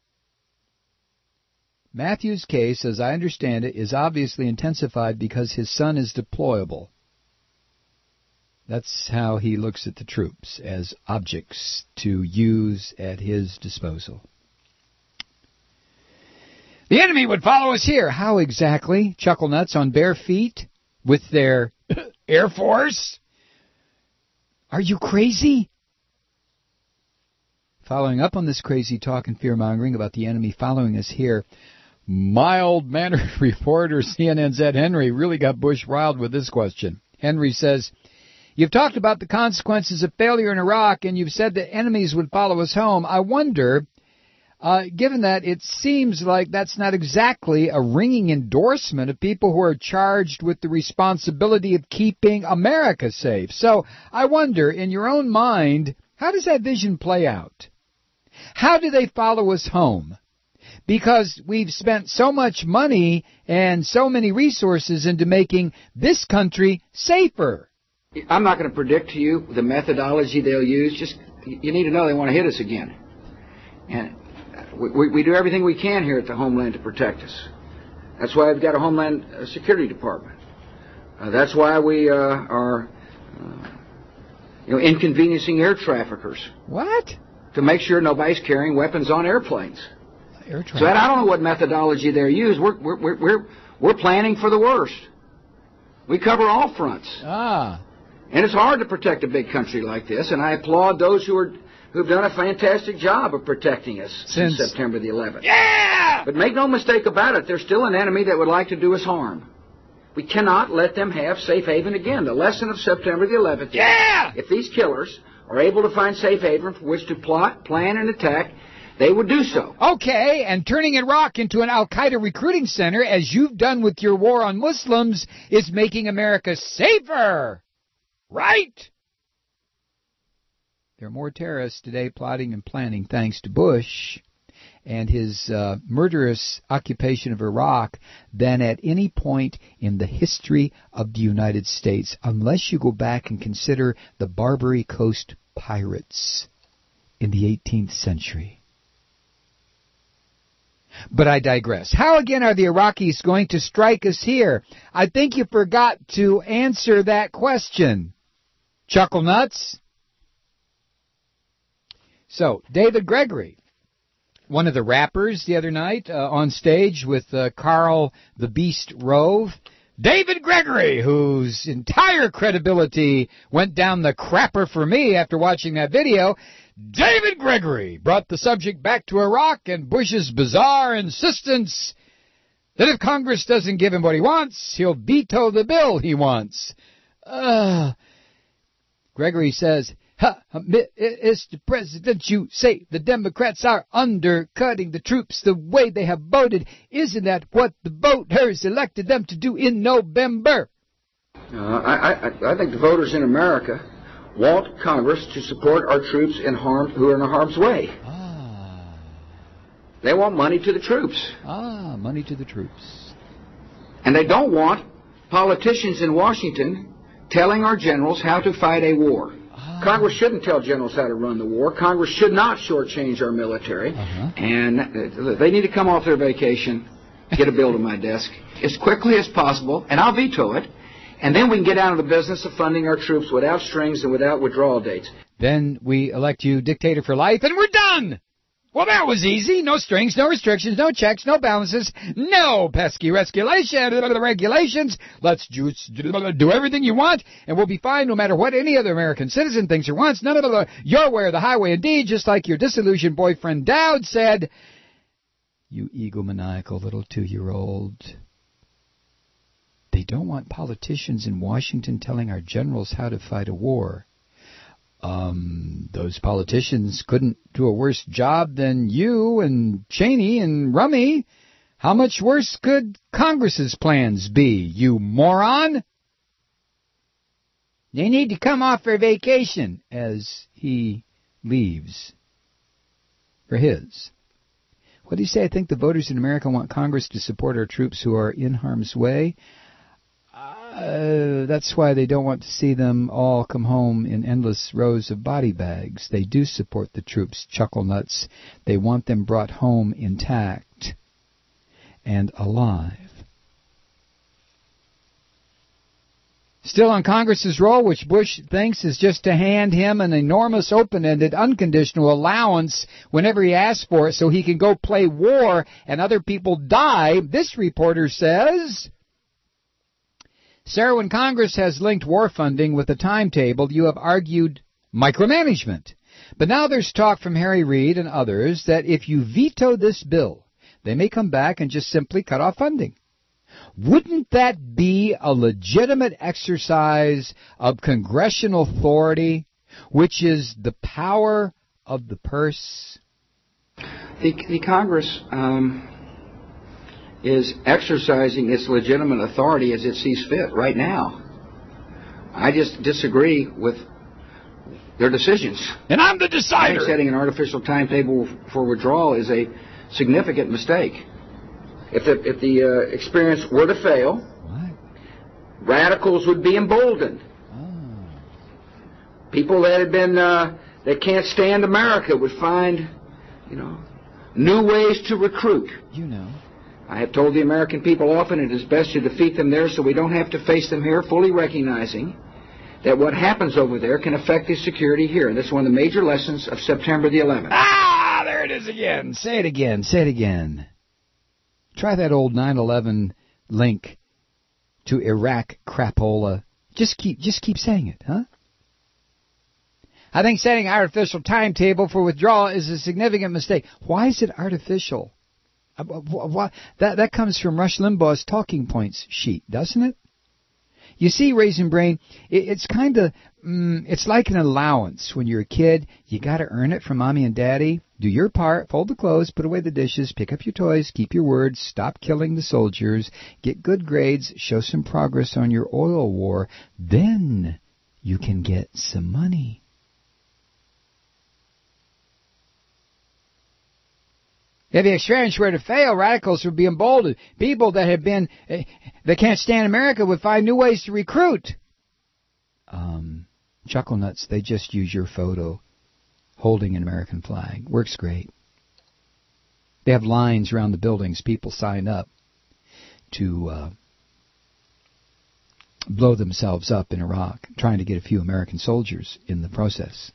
Matthew's case, as I understand it, is obviously intensified because his son is deployable. That's how he looks at the troops, as objects to use at his disposal. The enemy would follow us here. How exactly? Chuckle Nuts, on bare feet? With their Air Force? Are you crazy? Following up on this crazy talk and fear-mongering about the enemy following us here, mild-mannered reporter CNN's Ed Henry really got Bush riled with this question. Henry says, you've talked about the consequences of failure in Iraq, and you've said that enemies would follow us home. I wonder, given that it seems like that's not exactly a ringing endorsement of people who are charged with the responsibility of keeping America safe. So I wonder, in your own mind, how does that vision play out? How do they follow us home? Because we've spent so much money and so many resources into making this country safer. I'm not going to predict to you the methodology they'll use. Just, you need to know they want to hit us again. And we do everything we can here at the Homeland to protect us. That's why we've got a Homeland Security Department. That's why we are inconveniencing air traffickers. What? To make sure nobody's carrying weapons on airplanes. Air traffic. So I don't know what methodology they're used. We're planning for the worst. We cover all fronts. And it's hard to protect a big country like this, and I applaud those who've done a fantastic job of protecting us since September the 11th. Yeah! But make no mistake about it, there's still an enemy that would like to do us harm. We cannot let them have safe haven again. The lesson of September the 11th is if these killers are able to find safe haven for which to plot, plan, and attack, they would do so. Okay, and turning Iraq into an al-Qaeda recruiting center, as you've done with your war on Muslims, is making America safer. Right? There are more terrorists today plotting and planning thanks to Bush and his murderous occupation of Iraq than at any point in the history of the United States, unless you go back and consider the Barbary Coast pirates in the 18th century. But I digress. How again are the Iraqis going to strike us here? I think you forgot to answer that question. Chuckle Nuts? So, David Gregory, one of the rappers the other night on stage with Carl the Beast Rove. David Gregory, whose entire credibility went down the crapper for me after watching that video. David Gregory brought the subject back to Iraq and Bush's bizarre insistence that if Congress doesn't give him what he wants, he'll veto the bill he wants. Gregory says, Mr. President, you say the Democrats are undercutting the troops the way they have voted. Isn't that what the voters elected them to do in November? I think the voters in America want Congress to support our troops who are in harm's way. They want money to the troops. Money to the troops. And they don't want politicians in Washington telling our generals how to fight a war. Congress shouldn't tell generals how to run the war. Congress should not shortchange our military. And they need to come off their vacation, get a bill to my desk as quickly as possible, and I'll veto it. And then we can get out of the business of funding our troops without strings and without withdrawal dates. Then we elect you dictator for life, and we're done! Well, that was easy. No strings, no restrictions, no checks, no balances, no pesky regulations. Let's just do everything you want, and we'll be fine no matter what any other American citizen thinks or wants. None of it your way or the highway. Indeed, just like your disillusioned boyfriend Dowd said, you egomaniacal little 2-year-old. They don't want politicians in Washington telling our generals how to fight a war. Those politicians couldn't do a worse job than you and Cheney and Rummy. How much worse could Congress's plans be, you moron? They need to come off their vacation as he leaves for his. What do you say? I think the voters in America want Congress to support our troops who are in harm's way. That's why they don't want to see them all come home in endless rows of body bags. They do support the troops, chuckle nuts. They want them brought home intact and alive. Still on Congress's role, which Bush thinks is just to hand him an enormous open-ended, unconditional allowance whenever he asks for it so he can go play war and other people die, this reporter says, Sarah, when Congress has linked war funding with a timetable, you have argued micromanagement. But now there's talk from Harry Reid and others that if you veto this bill, they may come back and just simply cut off funding. Wouldn't that be a legitimate exercise of congressional authority, which is the power of the purse? The Congress is exercising its legitimate authority as it sees fit right now. I just disagree with their decisions. And I'm the decider. I think setting an artificial timetable for withdrawal is a significant mistake. If the experience were to fail, radicals would be emboldened. People that had been that can't stand America would find, new ways to recruit. I have told the American people often it is best to defeat them there so we don't have to face them here, fully recognizing that what happens over there can affect the security here. And that's one of the major lessons of September the 11th. There it is again. Say it again. Say it again. Try that old 9/11 link to Iraq crapola. Just keep saying it, huh? I think setting an artificial timetable for withdrawal is a significant mistake. Why is it artificial? That comes from Rush Limbaugh's talking points sheet, doesn't it? You see, Raisin Brain, it's kind of, it's like an allowance. When you're a kid, you got to earn it from Mommy and Daddy. Do your part, fold the clothes, put away the dishes, pick up your toys, keep your words, stop killing the soldiers, get good grades, show some progress on your oil war. Then you can get some money. If the experience were to fail, radicals would be emboldened. People that have been, that can't stand America would find new ways to recruit. Chuckle nuts, they just use your photo holding an American flag. Works great. They have lines around the buildings. People sign up to blow themselves up in Iraq, trying to get a few American soldiers in the process.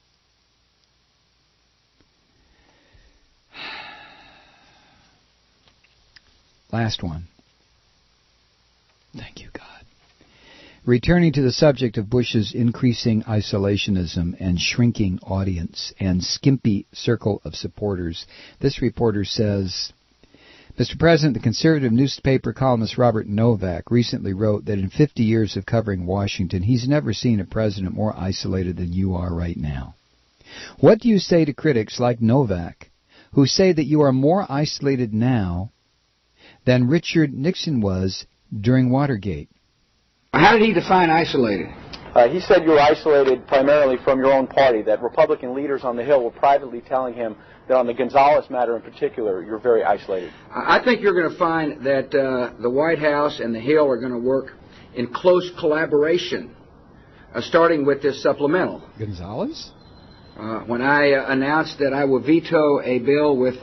Last one. Thank you, God. Returning to the subject of Bush's increasing isolationism and shrinking audience and skimpy circle of supporters, this reporter says, Mr. President, the conservative newspaper columnist Robert Novak recently wrote that in 50 years of covering Washington, he's never seen a president more isolated than you are right now. What do you say to critics like Novak, who say that you are more isolated now than Richard Nixon was during Watergate? How did he define isolated? He said you were isolated primarily from your own party, that Republican leaders on the Hill were privately telling him that on the Gonzales matter in particular, you're very isolated. I think you're going to find that the White House and the Hill are going to work in close collaboration, starting with this supplemental. Gonzales? When I announced that I would veto a bill with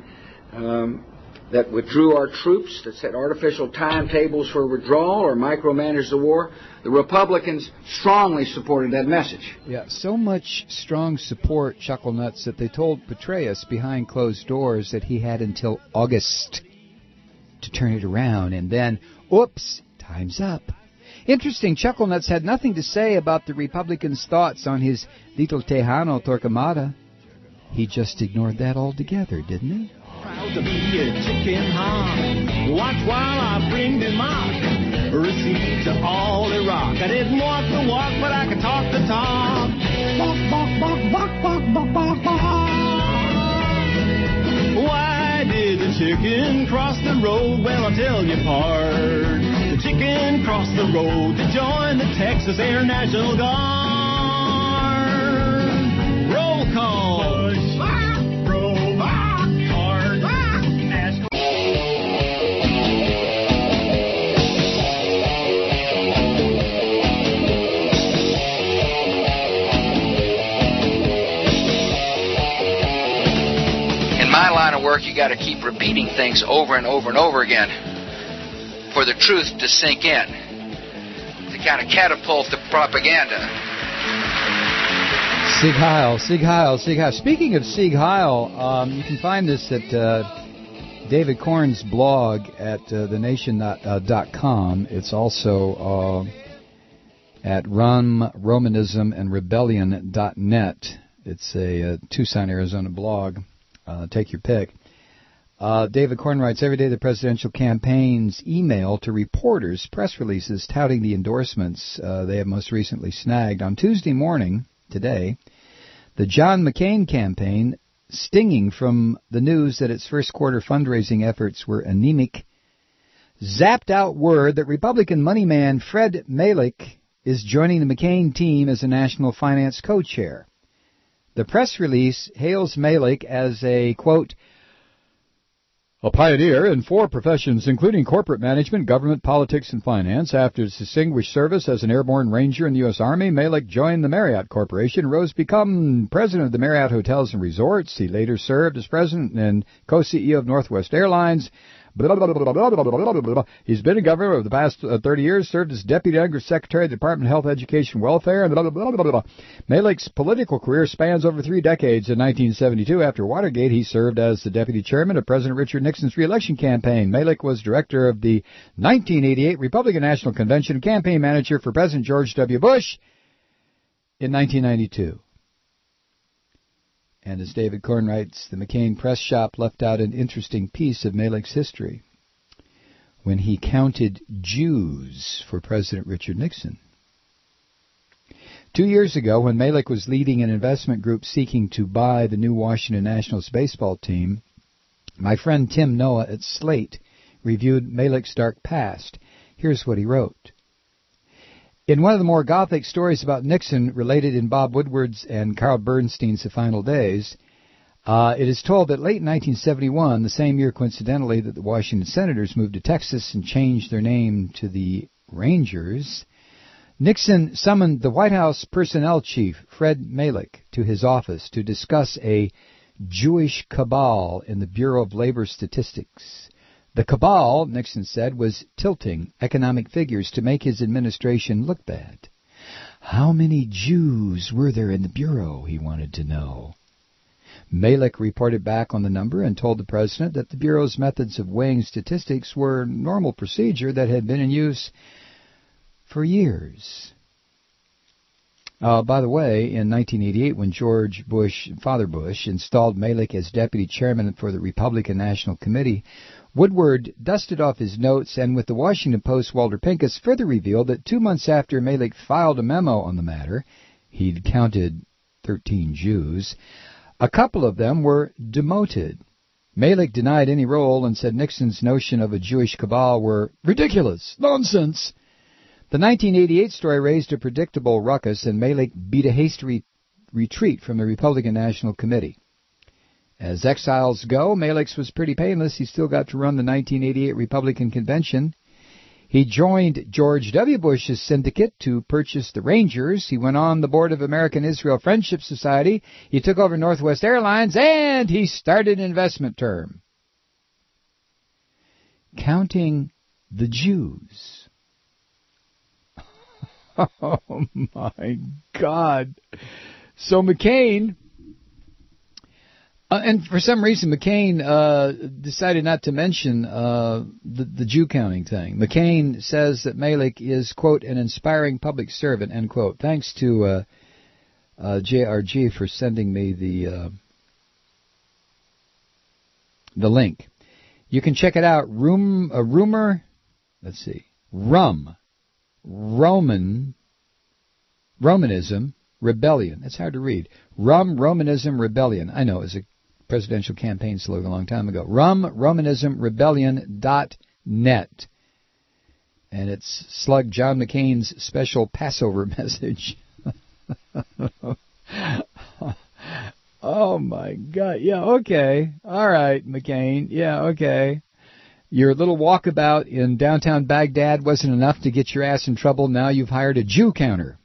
that withdrew our troops, that set artificial timetables for withdrawal or micromanaged the war, the Republicans strongly supported that message. Yeah, so much strong support, Chuckle Nuts, that they told Petraeus behind closed doors that he had until August to turn it around, and then, oops, time's up. Interesting, Chuckle Nuts had nothing to say about the Republicans' thoughts on his Little Tejano Torquemada. He just ignored that altogether, didn't he? Proud to be a chicken hawk. Watch while I bring the mock. Receipt to all Iraq. I didn't walk the walk, but I could talk the talk. Walk, walk, walk, walk, walk, walk, walk, walk. Why did the chicken cross the road? Well, I'll tell you part. The chicken crossed the road to join the Texas Air National Guard. Roll call. My line of work, you got to keep repeating things over and over and over again for the truth to sink in, to kind of catapult the propaganda. Sieg Heil, Sieg Heil, Sieg Heil. Speaking of Sieg Heil, you can find this at David Korn's blog at thenation.com. It's also at Romanismandrebellion.net. It's a Tucson, Arizona blog. Take your pick. David Korn writes, every day the presidential campaign's email to reporters press releases touting the endorsements they have most recently snagged. On Tuesday morning, today, the John McCain campaign, stinging from the news that its first quarter fundraising efforts were anemic, zapped out word that Republican money man Fred Malik is joining the McCain team as a national finance co-chair. The press release hails Malik as a, quote, a pioneer in 4 professions, including corporate management, government, politics, and finance. After his distinguished service as an airborne ranger in the U.S. Army, Malik joined the Marriott Corporation, rose to become president of the Marriott Hotels and Resorts. He later served as president and co-CEO of Northwest Airlines. He's been a governor over the past 30 years, served as Deputy Undersecretary of the Department of Health, Education, and Welfare. Malik's political career spans over 3 decades. In 1972, after Watergate, he served as the Deputy Chairman of President Richard Nixon's re-election campaign. Malik was director of the 1988 Republican National Convention, campaign manager for President George W. Bush in 1992. And as David Korn writes, the McCain press shop left out an interesting piece of Malik's history when he counted Jews for President Richard Nixon. 2 years ago, when Malik was leading an investment group seeking to buy the new Washington Nationals baseball team, my friend Tim Noah at Slate reviewed Malik's dark past. Here's what he wrote. In one of the more gothic stories about Nixon related in Bob Woodward's and Carl Bernstein's The Final Days, it is told that late in 1971, the same year coincidentally that the Washington Senators moved to Texas and changed their name to the Rangers, Nixon summoned the White House personnel chief, Fred Malik, to his office to discuss a Jewish cabal in the Bureau of Labor Statistics. The cabal, Nixon said, was tilting economic figures to make his administration look bad. How many Jews were there in the Bureau, he wanted to know. Malik reported back on the number and told the president that the Bureau's methods of weighing statistics were normal procedure that had been in use for years. By the way, in 1988, when George Bush, Father Bush, installed Malik as deputy chairman for the Republican National Committee, Woodward dusted off his notes, and with the Washington Post's Walter Pincus further revealed that 2 months after Malik filed a memo on the matter, he'd counted 13 Jews, a couple of them were demoted. Malik denied any role and said Nixon's notion of a Jewish cabal were ridiculous, nonsense. The 1988 story raised a predictable ruckus, and Malik beat a hasty retreat from the Republican National Committee. As exiles go, Malik's was pretty painless. He still got to run the 1988 Republican Convention. He joined George W. Bush's syndicate to purchase the Rangers. He went on the board of American-Israel Friendship Society. He took over Northwest Airlines, and he started an investment term. Counting the Jews. Oh, my God. So McCain... and for some reason, McCain decided not to mention the Jew counting thing. McCain says that Malik is, quote, an inspiring public servant, end quote. Thanks to JRG for sending me the link. You can check it out. Romanism Rebellion. It's hard to read. Romanism Rebellion. I know, it was a presidential campaign slogan a long time ago. Romanismrebellion.net. And it's Slug John McCain's special Passover message. Oh, my God. Yeah, okay. All right, McCain. Yeah, okay. Your little walkabout in downtown Baghdad wasn't enough to get your ass in trouble. Now you've hired a Jew counter.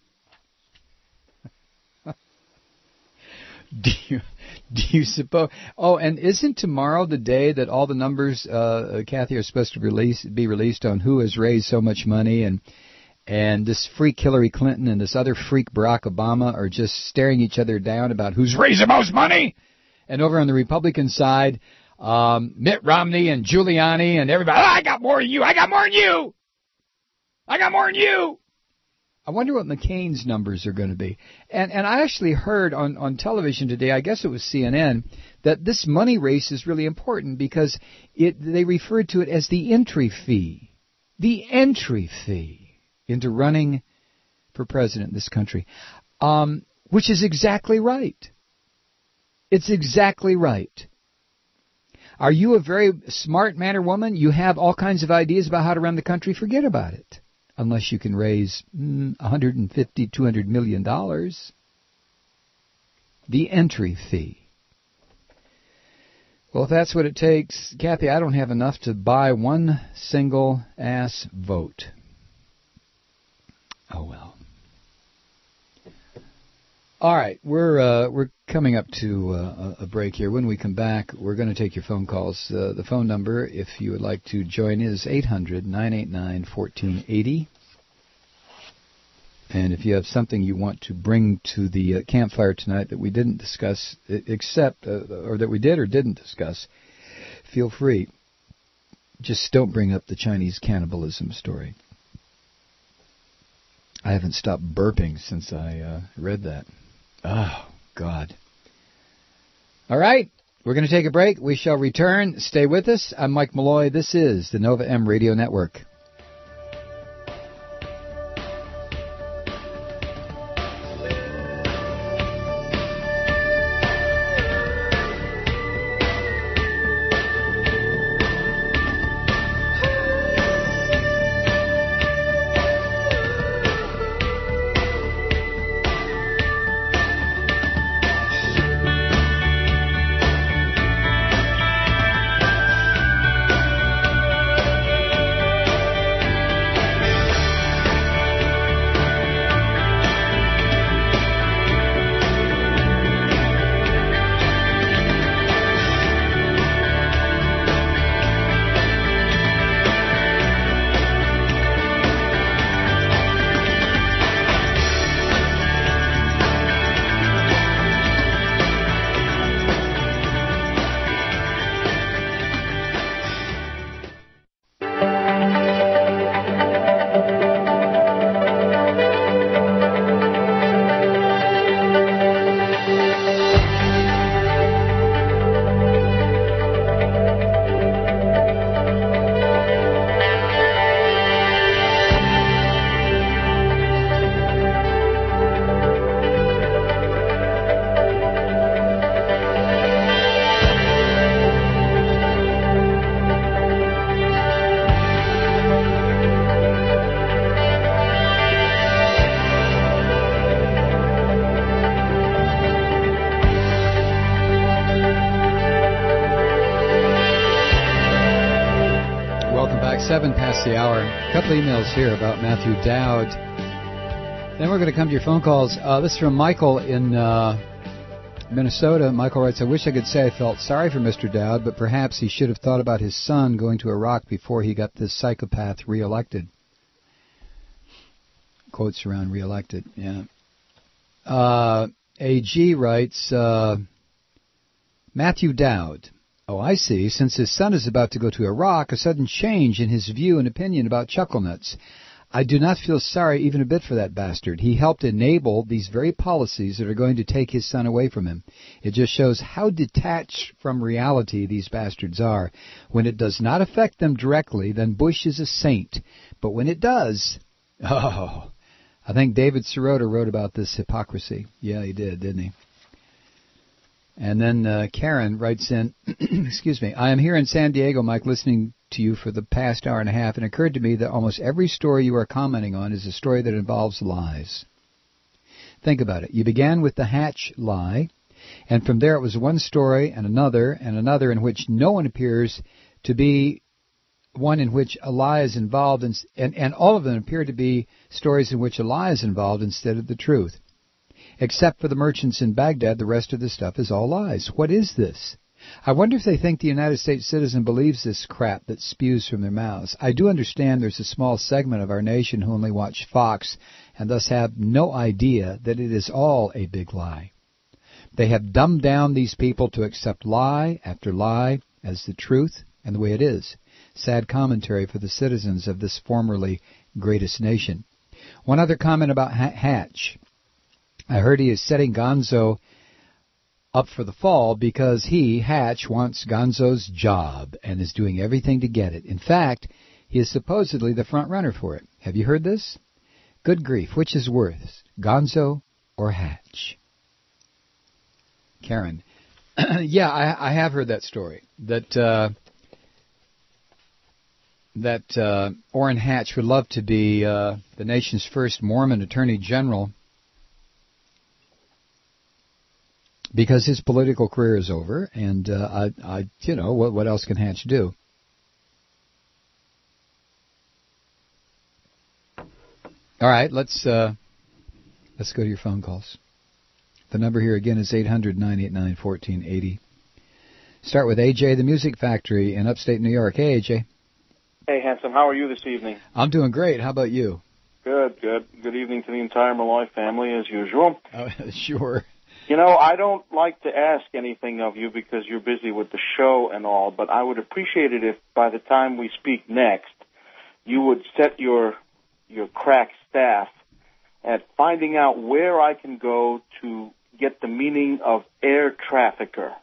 Do you suppose? Oh, and isn't tomorrow the day that all the numbers, Kathy, are supposed to be released on who has raised so much money, and this freak Hillary Clinton and this other freak Barack Obama are just staring each other down about who's raised the most money? And over on the Republican side, Mitt Romney and Giuliani and everybody, I got more than you. I got more than you. I got more than you. I wonder what McCain's numbers are going to be. And I actually heard on television today, I guess it was CNN, that this money race is really important because they referred to it as the entry fee. The entry fee into running for president in this country, which is exactly right. It's exactly right. Are you a very smart man or woman? You have all kinds of ideas about how to run the country? Forget about it. Unless you can raise $150, $200 million. The entry fee. Well, if that's what it takes, Kathy, I don't have enough to buy one single ass vote. Oh, well. All right, we're coming up to a break here. When we come back, we're going to take your phone calls. The phone number, if you would like to join, is 800-989-1480. And if you have something you want to bring to the campfire tonight that we didn't discuss, or that we did or didn't discuss, feel free. Just don't bring up the Chinese cannibalism story. I haven't stopped burping since I read that. Oh, God. All right, we're going to take a break. We shall return. Stay with us. I'm Mike Malloy. This is the Nova M Radio Network. 7 past the hour. A couple emails here about Matthew Dowd. Then we're going to come to your phone calls. This is from Michael in Minnesota. Michael writes, I wish I could say I felt sorry for Mr. Dowd, but perhaps he should have thought about his son going to Iraq before he got this psychopath reelected. Quotes around reelected, yeah. AG writes, Matthew Dowd. Oh, I see. Since his son is about to go to Iraq, a sudden change in his view and opinion about chuckle nuts. I do not feel sorry even a bit for that bastard. He helped enable these very policies that are going to take his son away from him. It just shows how detached from reality these bastards are. When it does not affect them directly, then Bush is a saint. But when it does, oh, I think David Sirota wrote about this hypocrisy. Yeah, he did, didn't he? And then Karen writes in, excuse me, I am here in San Diego, Mike, listening to you for the past hour and a half, and it occurred to me that almost every story you are commenting on is a story that involves lies. Think about it. You began with the Hatch lie, and from there it was one story and another in which no one appears to be one in which a lie is involved, and all of them appear to be stories in which a lie is involved instead of the truth. Except for the merchants in Baghdad, the rest of the stuff is all lies. What is this? I wonder if they think the United States citizen believes this crap that spews from their mouths. I do understand there's a small segment of our nation who only watch Fox and thus have no idea that it is all a big lie. They have dumbed down these people to accept lie after lie as the truth and the way it is. Sad commentary for the citizens of this formerly greatest nation. One other comment about Hatch. I heard he is setting Gonzo up for the fall because he, Hatch, wants Gonzo's job and is doing everything to get it. In fact, he is supposedly the front runner for it. Have you heard this? Good grief, which is worse, Gonzo or Hatch? Karen. Yeah, I have heard that story, that Orrin Hatch would love to be the nation's first Mormon Attorney General because his political career is over, and what else can Hatch do? All right, let's go to your phone calls. The number here again is 800-989-1480. Start with AJ, the Music Factory in upstate New York. Hey, AJ. Hey, handsome. How are you this evening? I'm doing great. How about you? Good, good. Good evening to the entire Malloy family, as usual. Oh, sure. You know, I don't like to ask anything of you because you're busy with the show and all, but I would appreciate it if by the time we speak next, you would set your crack staff at finding out where I can go to get the meaning of air trafficker.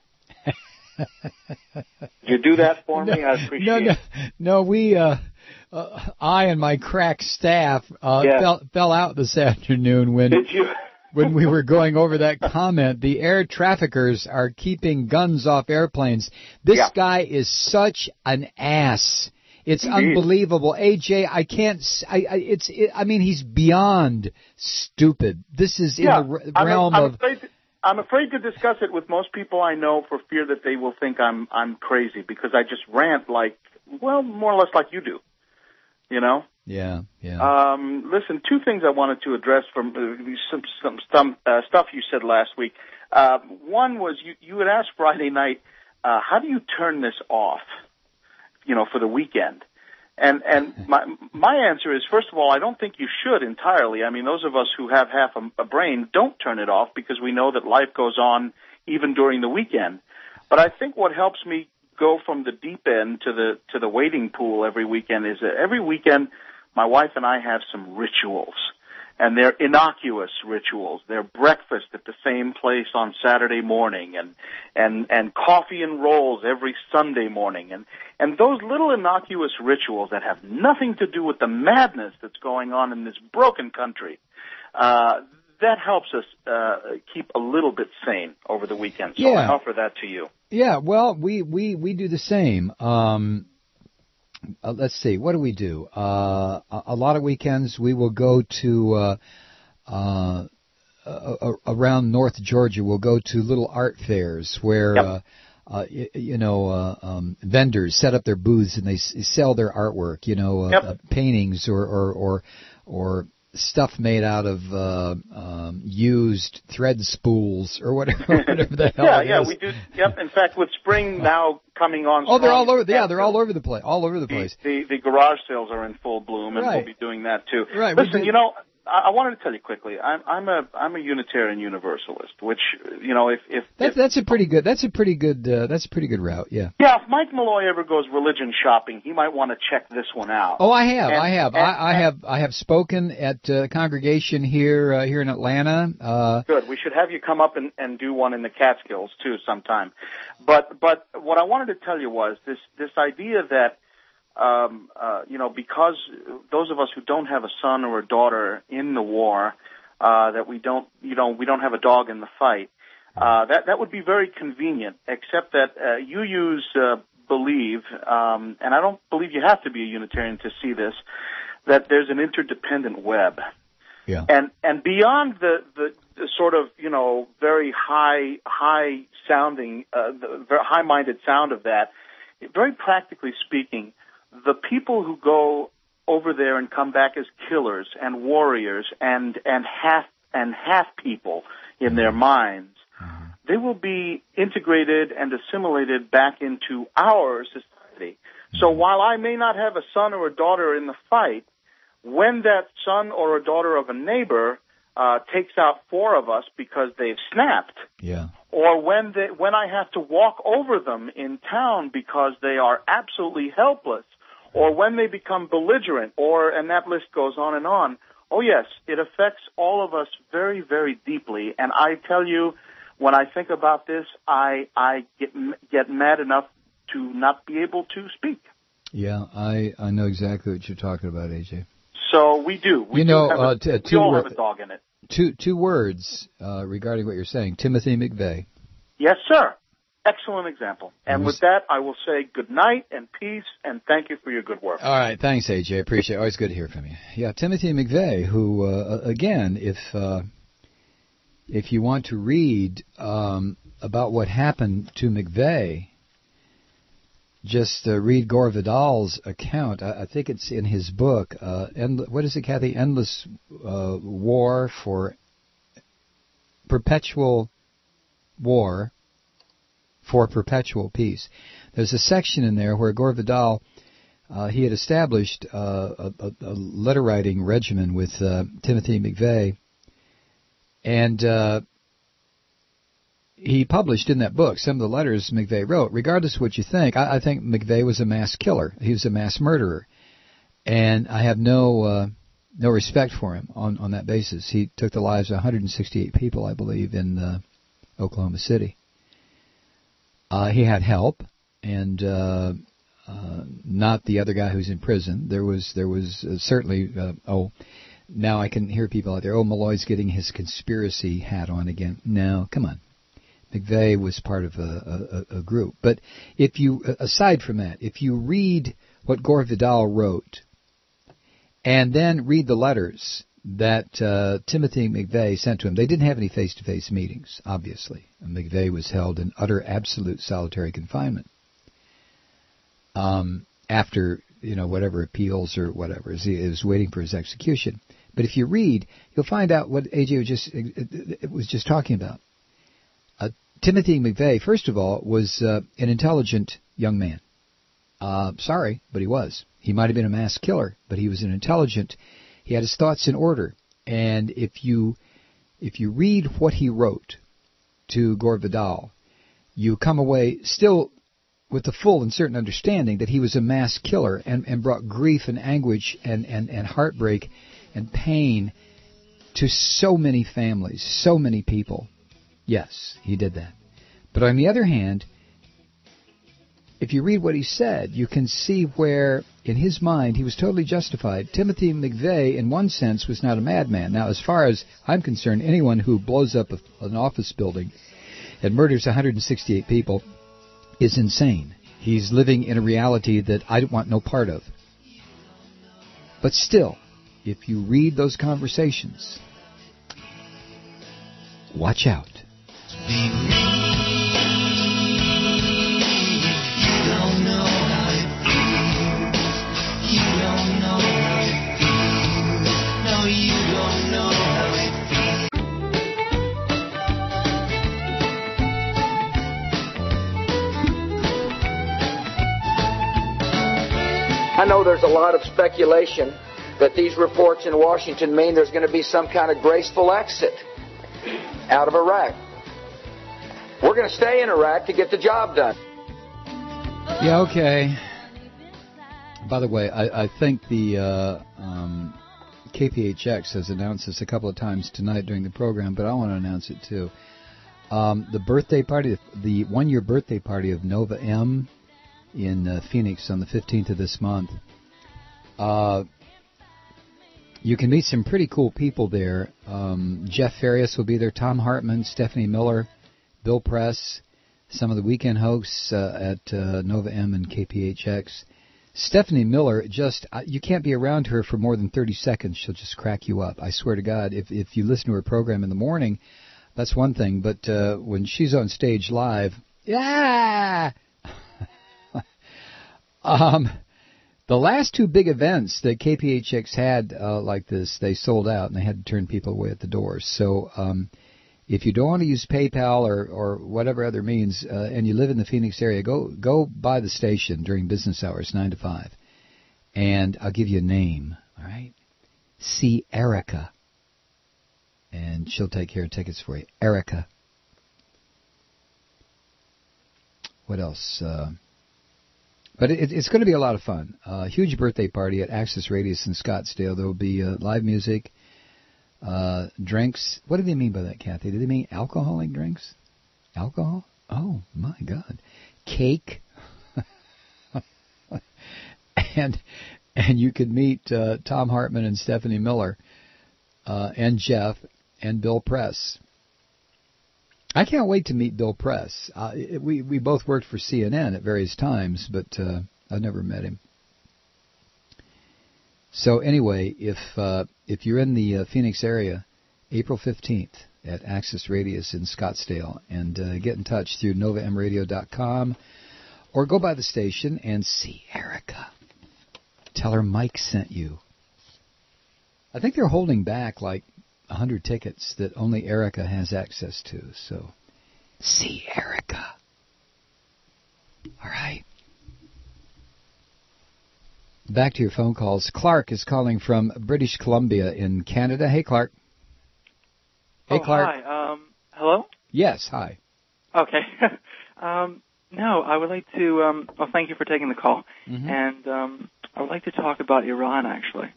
You do that for me? I appreciate it. No, I and my crack staff fell out this afternoon when... Did you? When we were going over that comment. The air traffickers are keeping guns off airplanes. This guy is such an ass. It's Indeed. Unbelievable. AJ, I can't, I mean, he's beyond stupid. This is in the realm of... I'm afraid to discuss it with most people I know for fear that they will think I'm crazy because I just rant like, well, more or less like you do, you know? Yeah. Listen, two things I wanted to address from some stuff you said last week. One was you had asked Friday night, how do you turn this off, for the weekend? And my answer is, first of all, I don't think you should entirely. I mean, those of us who have half a brain don't turn it off because we know that life goes on even during the weekend. But I think what helps me go from the deep end to the wading pool every weekend is that every weekend my wife and I have some rituals, and they're innocuous rituals. They're breakfast at the same place on Saturday morning, and coffee and rolls every Sunday morning, and those little innocuous rituals that have nothing to do with the madness that's going on in this broken country. That helps us keep a little bit sane over the weekend. So I offer that to you. Yeah, well, we do the same. Let's see, what do we do? A lot of weekends we will go to around North Georgia. We'll go to little art fairs where vendors set up their booths and they sell their artwork, paintings or stuff made out of used thread spools or whatever the hell. Yeah, we do. Yep. In fact, with spring now coming on. Oh, they're all over. Yeah, they're all over the place. All over the place. The garage sales are in full bloom, and we'll be doing that too. Right. Listen, I wanted to tell you quickly. I'm a Unitarian Universalist, which that's a pretty good route. Yeah. Yeah. If Mike Malloy ever goes religion shopping, he might want to check this one out. Oh, I have spoken at a congregation here in Atlanta. Good. We should have you come up and do one in the Catskills too sometime. But what I wanted to tell you was this idea that. Because those of us who don't have a son or a daughter in the war, that we don't have a dog in the fight, that would be very convenient, except that you use believe, and I don't believe you have to be a Unitarian to see this, that there's an interdependent web. Yeah. And beyond the sort of, very high sounding, the very high-minded sound of that, very practically speaking, the people who go over there and come back as killers and warriors and half people in their minds, they will be integrated and assimilated back into our society. So while I may not have a son or a daughter in the fight, when that son or a daughter of a neighbor takes out 4 of us because they've snapped, or when I have to walk over them in town because they are absolutely helpless, or when they become belligerent, and that list goes on and on. Oh yes, it affects all of us very, very deeply. And I tell you, when I think about this, I get mad enough to not be able to speak. Yeah, I know exactly what you're talking about, AJ. So we do. We all have a dog in it. Two words regarding what you're saying. Timothy McVeigh. Yes, sir. Excellent example. And with that, I will say good night and peace, and thank you for your good work. All right. Thanks, AJ. Appreciate it. Always good to hear from you. Yeah, Timothy McVeigh, who, again, if you want to read about what happened to McVeigh, just read Gore Vidal's account. I think it's in his book. What is it, Kathy? Endless War for Perpetual War for Perpetual Peace. There's a section in there where Gore Vidal, he had established a letter writing regimen with Timothy McVeigh, and he published in that book some of the letters McVeigh wrote. Regardless of what you think, I think McVeigh was a mass killer. He was a mass murderer, and I have no respect for him on that basis. He took the lives of 168 people, I believe, in Oklahoma City. He had help, and not the other guy who's in prison. There was certainly. Now I can hear people out there. Oh, Malloy's getting his conspiracy hat on again. No, come on. McVeigh was part of a group. But if you, aside from that, if you read what Gore Vidal wrote, and then read the letters that Timothy McVeigh sent to him. They didn't have any face-to-face meetings, obviously. And McVeigh was held in utter, absolute solitary confinement after, whatever appeals or whatever. He was waiting for his execution. But if you read, you'll find out what AJ was just talking about. Timothy McVeigh, first of all, was an intelligent young man. Sorry, but he was. He might have been a mass killer, but he was an intelligent. He had his thoughts in order. And if you read what he wrote to Gore Vidal, you come away still with the full and certain understanding that he was a mass killer and brought grief and anguish and heartbreak and pain to so many families, so many people. Yes, he did that. But on the other hand, if you read what he said, you can see where, in his mind, he was totally justified. Timothy McVeigh, in one sense, was not a madman. Now, as far as I'm concerned, anyone who blows up an office building and murders 168 people is insane. He's living in a reality that I want no part of. But still, if you read those conversations, watch out. I know there's a lot of speculation that these reports in Washington mean there's going to be some kind of graceful exit out of Iraq. We're going to stay in Iraq to get the job done. Yeah, okay. By the way, I think the KPHX has announced this a couple of times tonight during the program, but I want to announce it too. The birthday party, the one-year birthday party of Nova M in Phoenix on the 15th of this month. You can meet some pretty cool people there. Jeff Farias will be there, Tom Hartman, Stephanie Miller, Bill Press, some of the weekend hosts at Nova M and KPHX. Stephanie Miller, you can't be around her for more than 30 seconds. She'll just crack you up. I swear to God, if you listen to her program in the morning, that's one thing. But when she's on stage live, yeah! The last two big events that KPHX had like this, they sold out, and they had to turn people away at the doors. So if you don't want to use PayPal or whatever other means, and you live in the Phoenix area, go by the station during business hours, 9 to 5, and I'll give you a name, all right? See Erica, and she'll take care of tickets for you. Erica. What else? But it's going to be a lot of fun. Huge birthday party at Access Radius in Scottsdale. There will be live music, drinks. What do they mean by that, Kathy? Do they mean alcoholic drinks? Alcohol? Oh, my God. Cake. and you could meet Tom Hartman and Stephanie Miller and Jeff and Bill Press. I can't wait to meet Bill Press. We both worked for CNN at various times, but I've never met him. So anyway, if you're in the Phoenix area, April 15th at Access Radius in Scottsdale, and get in touch through novamradio.com or go by the station and see Erica. Tell her Mike sent you. I think they're holding back like 100 tickets that only Erica has access to. So, see Erica. All right. Back to your phone calls. Clark is calling from British Columbia in Canada. Hey, Clark. Hey, Clark. Hi. Hello? Yes, hi. Okay. No, I would like to, well, thank you for taking the call. Mm-hmm. And I would like to talk about Iran, actually.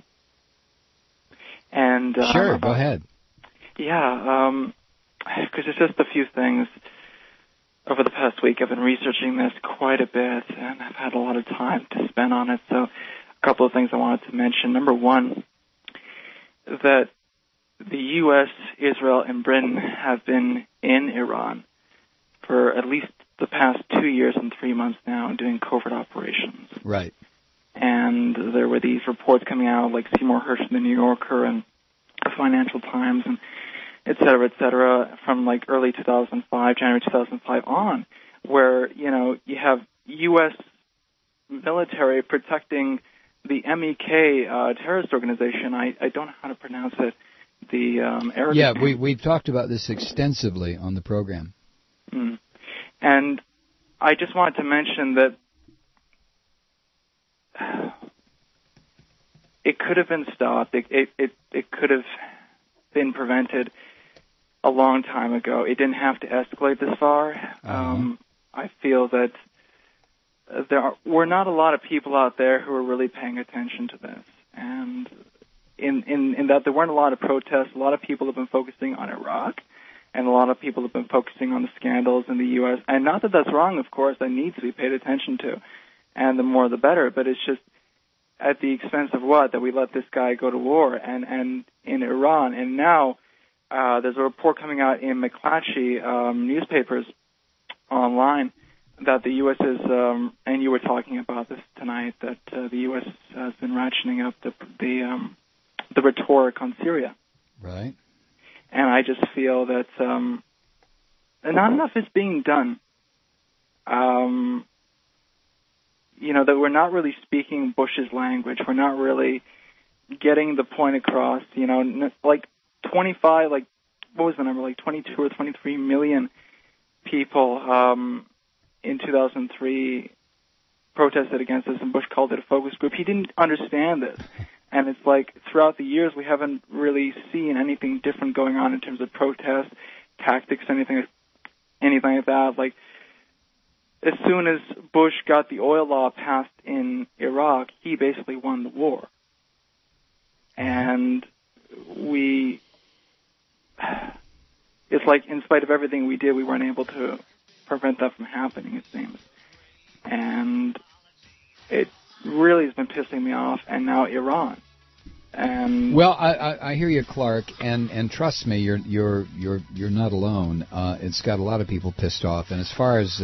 And sure, go ahead. Yeah, because it's just a few things. Over the past week, I've been researching this quite a bit, and I've had a lot of time to spend on it. So a couple of things I wanted to mention. Number one, that the U.S., Israel, and Britain have been in Iran for at least the past 2 years and 3 months now doing covert operations. Right. And there were these reports coming out, like Seymour Hersh in the New Yorker and the Financial Times, and et cetera, from like early 2005, January 2005 on, where, you know, you have U.S. military protecting the MEK terrorist organization. I don't know how to pronounce it. The Arabic. Yeah, we've talked about this extensively on the program. Mm. And I just wanted to mention that it could have been stopped. It could have been prevented a long time ago. It didn't have to escalate this far. I feel that there were not a lot of people out there who were really paying attention to this. And in that there weren't a lot of protests, a lot of people have been focusing on Iraq, and a lot of people have been focusing on the scandals in the U.S. And not that that's wrong, of course, that needs to be paid attention to. And the more the better, but it's just at the expense of what? That we let this guy go to war and in Iran. And now there's a report coming out in McClatchy newspapers online that the U.S. is, and you were talking about this tonight, that the U.S. has been ratcheting up the rhetoric on Syria. Right. And I just feel that not enough is being done. You know, that we're not really speaking Bush's language. We're not really getting the point across. You know, like 25, like, what was the number? Like 22 or 23 million people in 2003 protested against this, and Bush called it a focus group. He didn't understand this. And it's like throughout the years we haven't really seen anything different going on in terms of protest, tactics, anything like that. Like, as soon as Bush got the oil law passed in Iraq, he basically won the war. And it's like in spite of everything we did, we weren't able to prevent that from happening, it seems. And it really has been pissing me off, and now Iran. And well, I hear you, Clark, and trust me, you're not alone. It's got a lot of people pissed off, and as far as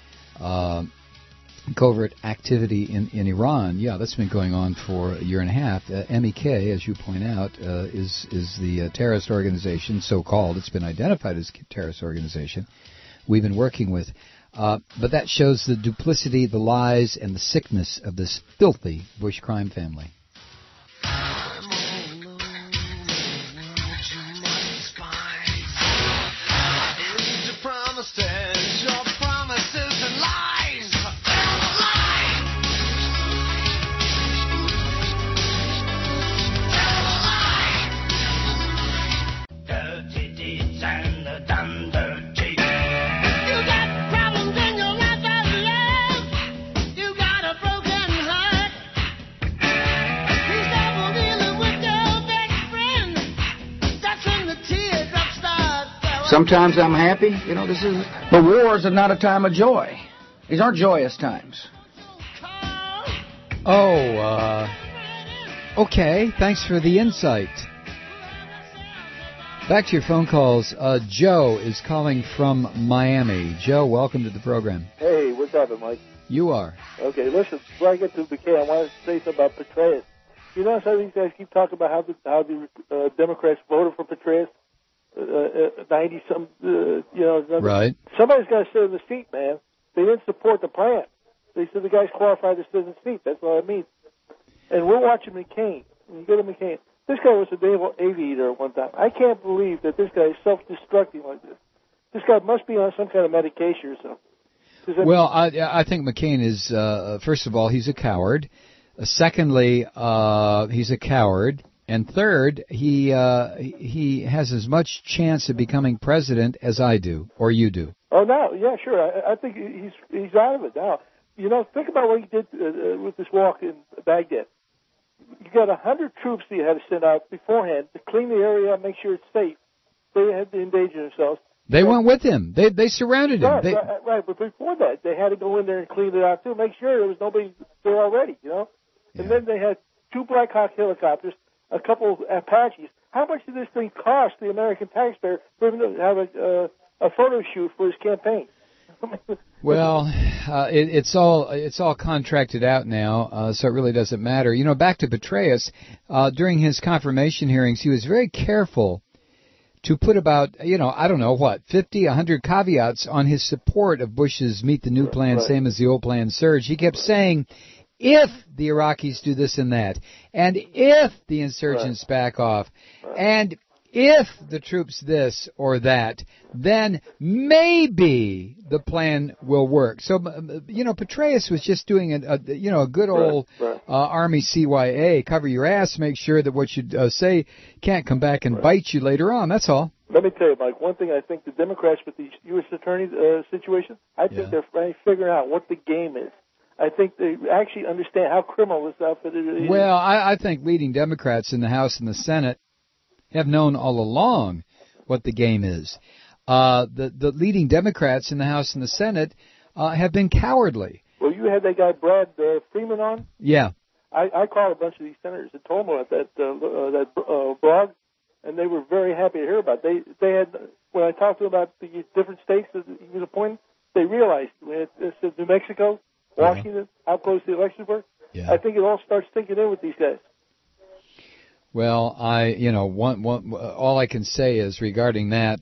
covert activity in Iran, yeah, that's been going on for a year and a half. MEK, as you point out, is the terrorist organization, so-called. It's been identified as a terrorist organization we've been working with. But that shows the duplicity, the lies, and the sickness of this filthy Bush crime family. Sometimes I'm happy. You know, but wars are not a time of joy. These aren't joyous times. Okay. Thanks for the insight. Back to your phone calls. Joe is calling from Miami. Joe, welcome to the program. Hey, what's happening, Mike? You are. Okay, listen, before I get to McKay, I want to say something about Petraeus. You notice how these guys keep talking about how the Democrats voted for Petraeus? 90-some, right. Somebody's got to sit in the seat, man. They didn't support the plan. They said the guy's qualified to sit in the seat. That's what I mean. And we're watching McCain. When you go to McCain, this guy was a naval aviator at one time. I can't believe that this guy is self-destructing like this. This guy must be on some kind of medication or something. Well, I think McCain is, first of all, he's a coward. Secondly, he's a coward. And third, he has as much chance of becoming president as I do, or you do. Oh, no, yeah, sure. I think he's out of it now. You know, think about what he did with this walk in Baghdad. You got 100 troops that you had to send out beforehand to clean the area up, make sure it's safe. They had to endanger themselves. They went with him. They surrounded him. Right, but before that, they had to go in there and clean it out, too, make sure there was nobody there already, you know? Yeah. And then they had 2 Black Hawk helicopters, a couple of Apaches. How much did this thing cost the American taxpayer for him to have a photo shoot for his campaign? Well, it's all contracted out now, so it really doesn't matter. You know, back to Petraeus, during his confirmation hearings, he was very careful to put about, 50, 100 caveats on his support of Bush's Meet the New Plan, same as the old plan surge. He kept saying, if the Iraqis do this and that, and if the insurgents back off, and if the troops this or that, then maybe the plan will work. So, Petraeus was just doing a good old Army CYA, cover your ass, make sure that what you say can't come back and bite you later on. That's all. Let me tell you, Mike, one thing I think the Democrats with the U.S. Attorney situation, I think they're figuring out what the game is. I think they actually understand how criminal this outfit is. Well, I think leading Democrats in the House and the Senate have known all along what the game is. The leading Democrats in the House and the Senate have been cowardly. Well, you had that guy Brad Freeman on? Yeah. I called a bunch of these senators and told them about that blog, and they were very happy to hear about it. They had, when I talked to them about the different states that he was appointed, they realized it's New Mexico, Washington, how close the elections were. Yeah. I think it all starts sinking in with these guys. Well, all I can say is regarding that,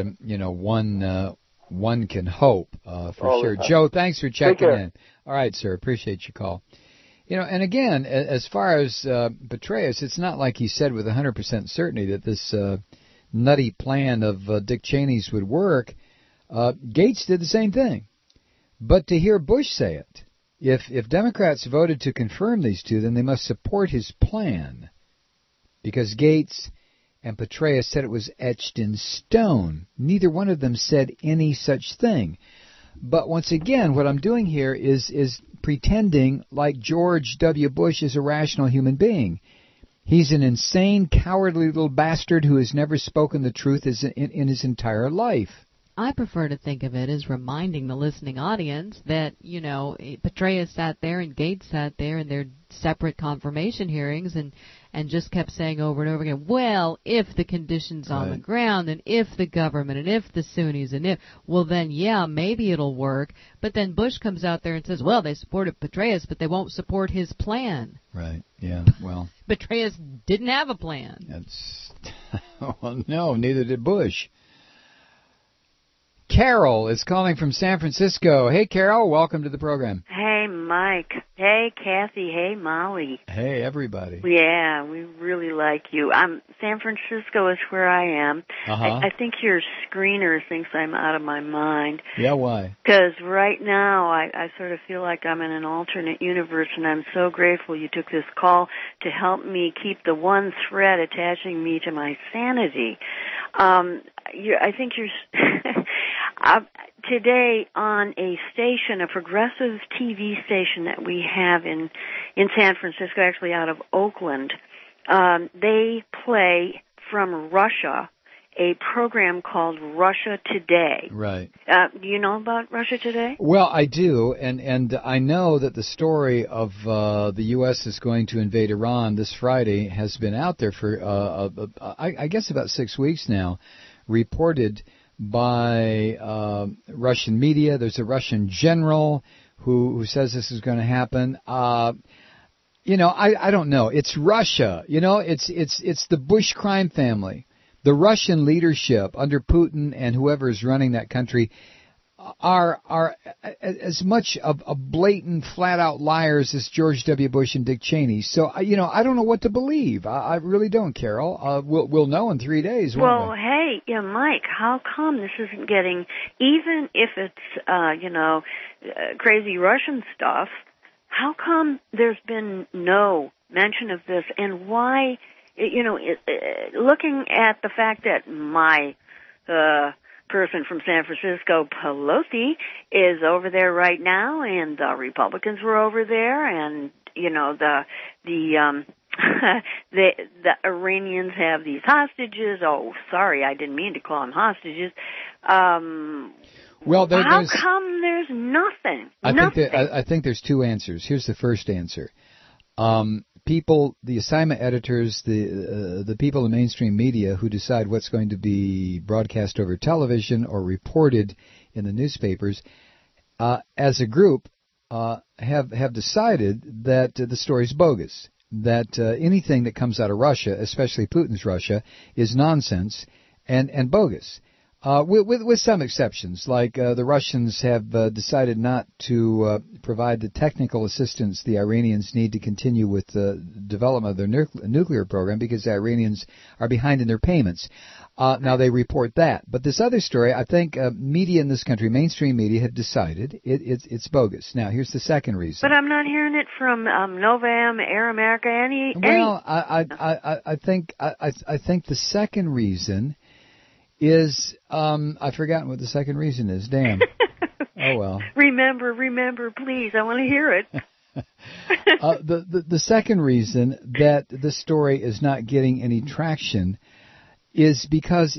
one can hope for sure. Joe, thanks for checking in. All right, sir, appreciate your call. And again, as far as Petraeus, it's not like he said with 100% certainty that this nutty plan of Dick Cheney's would work. Gates did the same thing. But to hear Bush say it, If Democrats voted to confirm these two, then they must support his plan, because Gates and Petraeus said it was etched in stone. Neither one of them said any such thing. But once again, what I'm doing here is pretending like George W. Bush is a rational human being. He's an insane, cowardly little bastard who has never spoken the truth in his entire life. I prefer to think of it as reminding the listening audience that, Petraeus sat there and Gates sat there in their separate confirmation hearings and just kept saying over and over again, well, if the conditions on the ground and if the government and if the Sunnis and if, well then, yeah, maybe it'll work. But then Bush comes out there and says, well, they supported Petraeus, but they won't support his plan. Right, yeah, well. Petraeus didn't have a plan. Well, no, neither did Bush. Carol is calling from San Francisco. Hey, Carol, welcome to the program. Hey, Mike. Hey, Kathy. Hey, Molly. Hey, everybody. Yeah, we really like you. San Francisco is where I am. I think your screener thinks I'm out of my mind. Yeah, why? Because right now I sort of feel like I'm in an alternate universe, and I'm so grateful you took this call to help me keep the one thread attaching me to my sanity. I think you're... today on a station, a progressive TV station that we have in San Francisco, actually out of Oakland, they play from Russia a program called Russia Today. Right. Do you know about Russia Today? Well, I do, and I know that the story of the U.S. is going to invade Iran this Friday has been out there for, I guess, about 6 weeks now, reported by Russian media. There's a Russian general who says this is going to happen. I don't know. It's Russia. It's the Bush crime family. The Russian leadership under Putin and whoever is running that country are as much of a blatant, flat-out liars as George W. Bush and Dick Cheney. So, I don't know what to believe. I really don't, Carol. We'll know in 3 days, won't we? Hey, Mike, how come this isn't getting, even if it's, crazy Russian stuff, how come there's been no mention of this, and why, looking at the fact that my, person from San Francisco, Pelosi, is over there right now, and the Republicans were over there, and the Iranians have these hostages. Oh, sorry, I didn't mean to call them hostages. Well, how come there's nothing? I think there's two answers. Here's the first answer. People, the assignment editors, the people in mainstream media who decide what's going to be broadcast over television or reported in the newspapers, as a group, have decided that the story's bogus, that anything that comes out of Russia, especially Putin's Russia, is nonsense and bogus. With some exceptions, like the Russians have decided not to provide the technical assistance the Iranians need to continue with the development of their nuclear program because the Iranians are behind in their payments. Now they report that. But this other story, I think media in this country, mainstream media, have decided it's bogus. Now, here's the second reason. But I'm not hearing it from Novam, Air America, any... Well, I think the second reason is, I've forgotten what the second reason is. Damn. Oh, well. Remember, please. I want to hear it. The second reason that this story is not getting any traction is because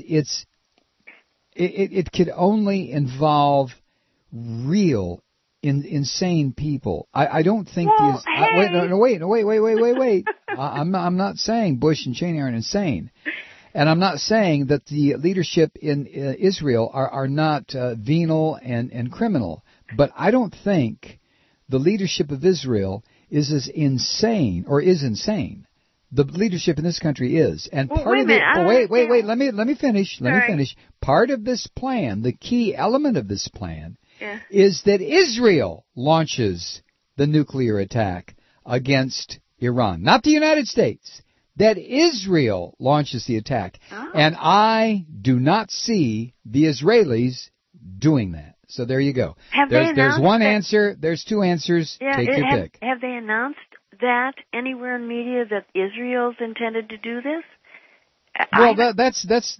it could only involve real insane people. I don't think wait. I'm not saying Bush and Cheney aren't insane. And I'm not saying that the leadership in Israel are not venal and criminal, but I don't think the leadership of Israel is insane. The leadership in this country is, and part of it. Wait. Let me finish. Let me finish. Part of this plan, the key element of this plan, is that Israel launches the nuclear attack against Iran, not the United States. That Israel launches the attack. Oh. And I do not see the Israelis doing that. So there you go. Have there's they announced one that- answer. There's two answers. Yeah, Take your pick. Have they announced that anywhere in media that Israel's intended to do this? Well, that's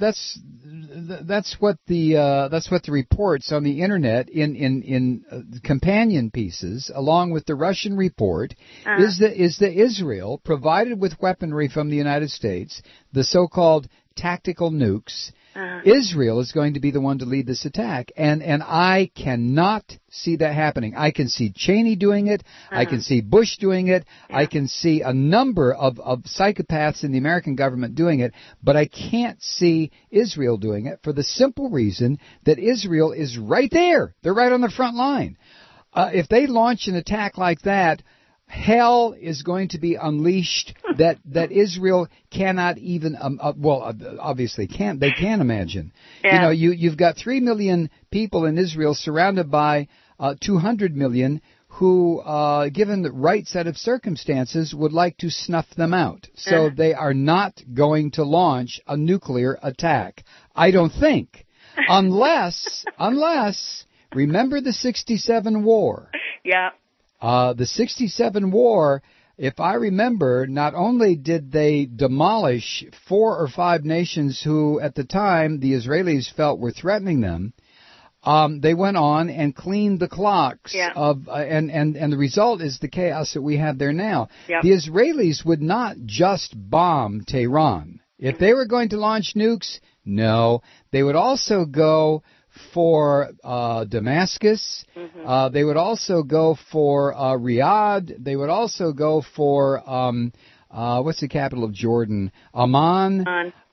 what the reports on the internet in companion pieces, along with the Russian report, is that Israel, provided with weaponry from the United States, the so-called tactical nukes, Israel is going to be the one to lead this attack, and I cannot see that happening. I can see Cheney doing it. I can see Bush doing it. I can see a number of psychopaths in the American government doing it, but I can't see Israel doing it for the simple reason that Israel is right there. They're right on the front line. If they launch an attack like that, hell is going to be unleashed that Israel cannot even obviously can't imagine. Yeah. You've got 3 million people in Israel surrounded by 200 million who, given the right set of circumstances, would like to snuff them out. So they are not going to launch a nuclear attack, I don't think, unless remember the 67 war. Yeah. The 67 war, if I remember, not only did they demolish 4 or 5 nations who, at the time, the Israelis felt were threatening them, they went on and cleaned the clocks of, and the result is the chaos that we have there now. Yep. The Israelis would not just bomb Tehran. If they were going to launch nukes, no, they would also go for Damascus. They would also go for Riyadh. They would also go for what's the capital of Jordan? Amman.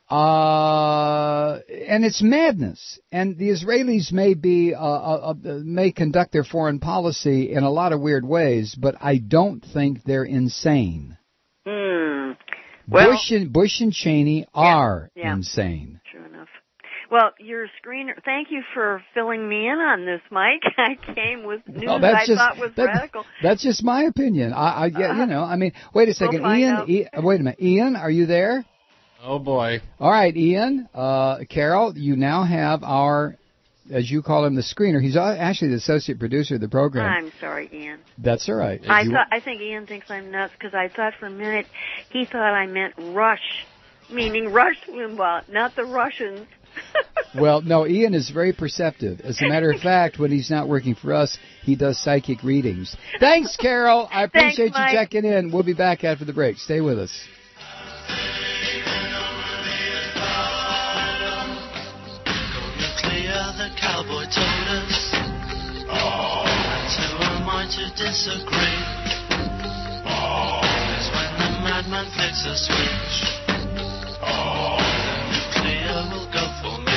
And it's madness. And the Israelis may conduct their foreign policy in a lot of weird ways, but I don't think they're insane. Well, Bush and Cheney are insane. True enough. Well, your screener, thank you for filling me in on this, Mike. I came with news I thought was radical. That's just my opinion. Wait a second. We'll Ian, wait a minute. Ian, are you there? Oh, boy. All right, Ian. Carol, you now have our, as you call him, the screener. He's actually the associate producer of the program. I'm sorry, Ian. That's all right. I think Ian thinks I'm nuts because I thought for a minute he thought I meant Rush, meaning Rush Limbaugh, not the Russians. Well, no, Ian is very perceptive. As a matter of fact, when he's not working for us, he does psychic readings. Thanks, Carol. I appreciate you checking in. We'll be back after the break. Stay with us. The cowboy told us, and who am I to disagree? Because when the madman flicks a switch, the nuclear will go for me.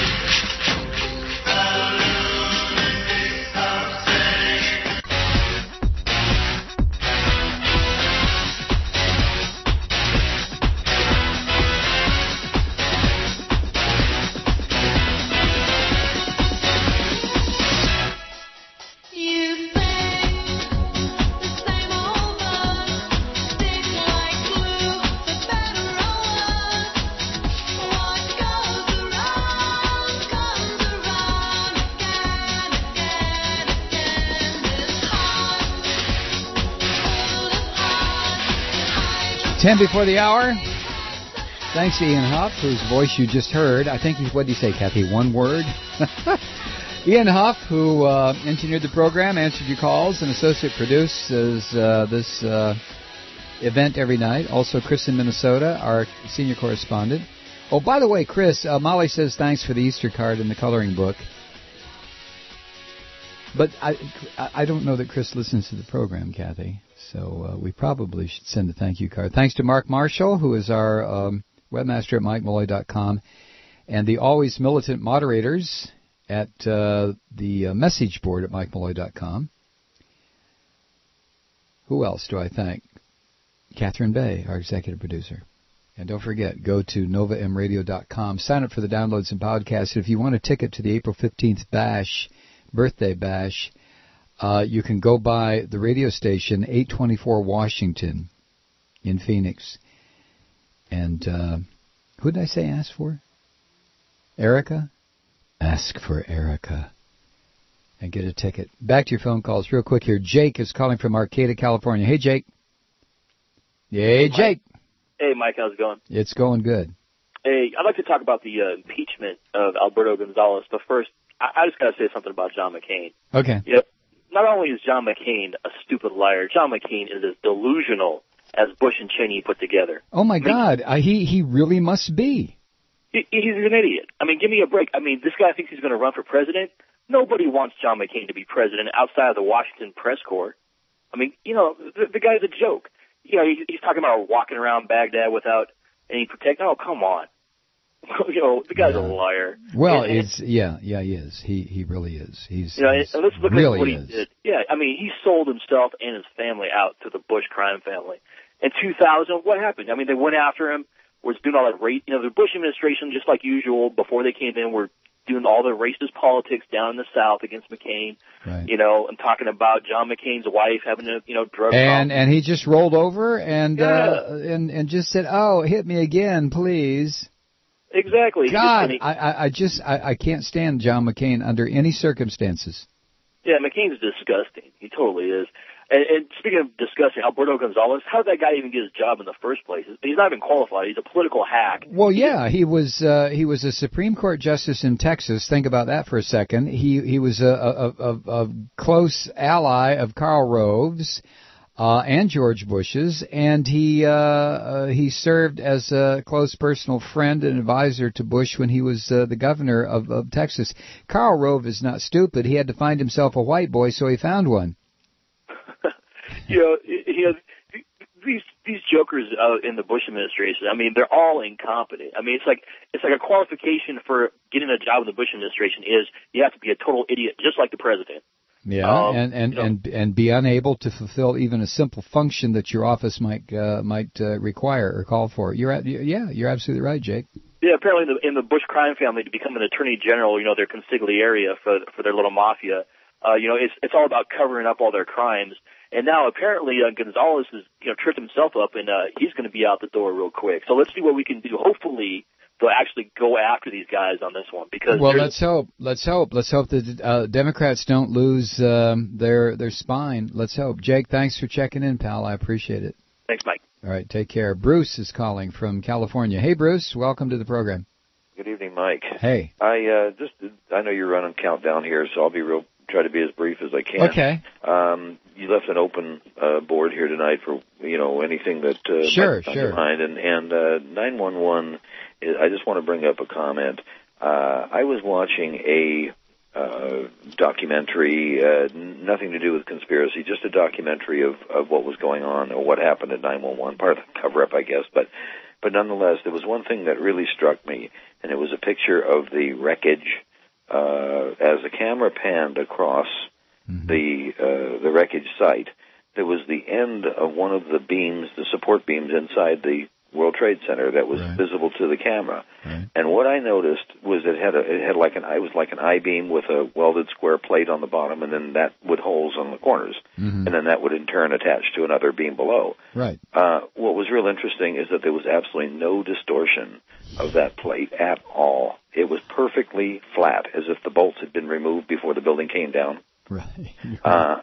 Ten before the hour. Thanks to Ian Huff, whose voice you just heard. I think, what did you say, Kathy? One word? Ian Huff, who engineered the program, answered your calls, and associate produces this event every night. Also, Chris in Minnesota, our senior correspondent. Oh, by the way, Chris, Molly says thanks for the Easter card and the coloring book. But I don't know that Chris listens to the program, Kathy. So we probably should send a thank you card. Thanks to Mark Marshall, who is our webmaster at MikeMalloy.com, and the always militant moderators at the message board at MikeMalloy.com. Who else do I thank? Catherine Bay, our executive producer. And don't forget, go to NovaMRadio.com. Sign up for the downloads and podcasts. If you want a ticket to the April 15th bash, birthday bash, you can go by the radio station, 824 Washington in Phoenix. And who did I say ask for? Erica? Ask for Erica. and get a ticket. Back to your phone calls real quick here. Jake is calling from Arcata, California. Hey, Jake. Hey, Jake. Hey, Mike, how's it going? It's going good. Hey, I'd like to talk about the impeachment of Alberto Gonzalez, but first, I just got to say something about John McCain. Okay. Yep. Not only is John McCain a stupid liar, John McCain is as delusional as Bush and Cheney put together. Oh, my God. He really must be. He's an idiot. I mean, give me a break. I mean, this guy thinks he's going to run for president. Nobody wants John McCain to be president outside of the Washington press corps. I mean, you know, the guy's a joke. You know, he's talking about walking around Baghdad without any protection. Oh, come on. You know, the guy's a liar. Well, he is. He really is. He's, you know, and let's look really at what he did. Yeah, I mean, he sold himself and his family out to the Bush crime family. In 2000, what happened? I mean, they went after him, was doing all that you know, the Bush administration, just like usual, before they came in, were doing all the racist politics down in the South against McCain. Right. You know, and talking about John McCain's wife having a, you know, drug problem. And he just rolled over and just said, "Oh, hit me again, please." Exactly. God, I can't stand John McCain under any circumstances. Yeah, McCain's disgusting. He totally is. And speaking of disgusting, Alberto Gonzalez, how did that guy even get his job in the first place? He's not even qualified. He's a political hack. Well, yeah, he was a Supreme Court justice in Texas. Think about that for a second. He was a close ally of Karl Rove's and George Bush's, and he served as a close personal friend and advisor to Bush when he was the governor of Texas. Karl Rove is not stupid. He had to find himself a white boy, so he found one. You know, these jokers in the Bush administration, I mean, they're all incompetent. I mean, it's like a qualification for getting a job in the Bush administration is you have to be a total idiot, just like the president. Yeah, and be unable to fulfill even a simple function that your office might require or call for. You're absolutely right, Jake. Yeah, apparently in the Bush crime family, to become an attorney general, you know, their consigliere for their little mafia, you know, it's all about covering up all their crimes. And now apparently Gonzalez has, you know, tripped himself up, and he's going to be out the door real quick. So let's see what we can do. Hopefully they'll actually go after these guys on this one. Because let's hope that Democrats don't lose their spine. Let's hope. Jake, thanks for checking in, pal. I appreciate it. Thanks, Mike. All right, take care. Bruce is calling from California. Hey, Bruce, welcome to the program. Good evening, Mike. Hey. I know you're running countdown here, so I'll try to be as brief as I can. Okay. You left an open board here tonight for, you know, anything that might come to mind. And 911, I just want to bring up a comment. I was watching a documentary, nothing to do with conspiracy, just a documentary of what was going on or what happened at 911, part of the cover-up, I guess. But nonetheless, there was one thing that really struck me, and it was a picture of the wreckage as the camera panned across the wreckage site. There was the end of one of the beams, the support beams inside the World Trade Center that was visible to the camera. Right. And what I noticed was it had like an I-beam with a welded square plate on the bottom, and then that with holes on the corners, and then that would in turn attach to another beam below. Right. What was real interesting is that there was absolutely no distortion of that plate at all. It was perfectly flat, as if the bolts had been removed before the building came down. Right.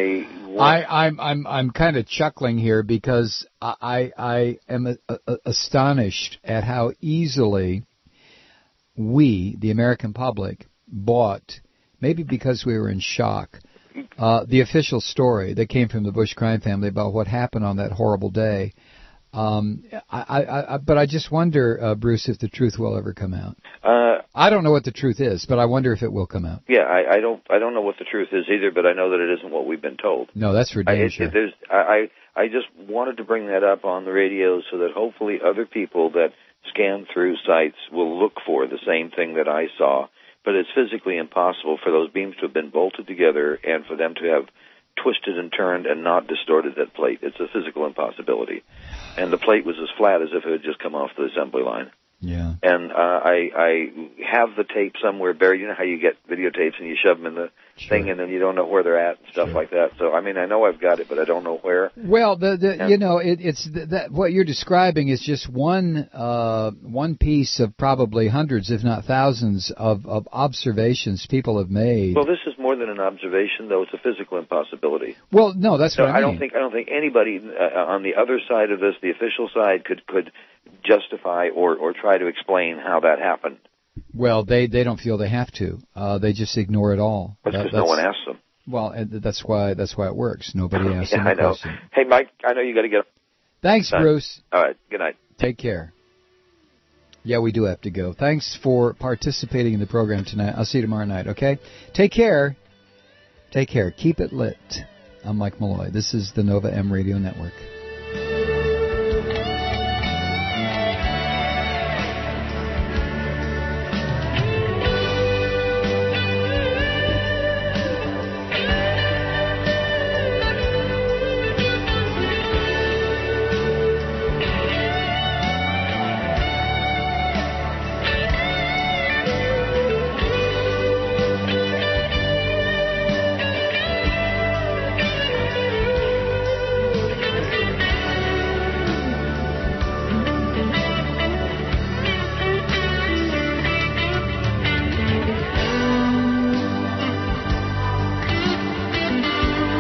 I'm kind of chuckling here because I am astonished at how easily we, the American public, bought, maybe because we were in shock, the official story that came from the Bush crime family about what happened on that horrible day. But I just wonder, Bruce, if the truth will ever come out. I don't know what the truth is, but I wonder if it will come out. Yeah, I don't know what the truth is either, but I know that it isn't what we've been told. No, that's for damn sure. I just wanted to bring that up on the radio so that hopefully other people that scan through sites will look for the same thing that I saw. But it's physically impossible for those beams to have been bolted together and for them to have twisted and turned and not distorted that plate. It's a physical impossibility. And the plate was as flat as if it had just come off the assembly line. Yeah. And I have the tape somewhere buried. You know how you get videotapes and you shove them in the thing and then you don't know where they're at and stuff like that. So, I mean, I know I've got it, but I don't know where. Well, you know, it's what you're describing is just one piece of probably hundreds, if not thousands, of observations people have made. Well, this is more than an observation, though. It's a physical impossibility. Well, no, that's what I mean. I don't think anybody on the other side of this, the official side, could justify or try to explain how that happened. Well, they don't feel they have to. They just ignore it all. That's because no one asks them. Well, and that's why it works. Nobody asks them I a know. question. Hey, Mike, I know you got to get. Thanks, Bruce. All right. Good night. Take care. Yeah, we do have to go. Thanks for participating in the program tonight. I'll see you tomorrow night, okay? Take care. Take care. Keep it lit. I'm Mike Malloy. This is the Nova M Radio Network.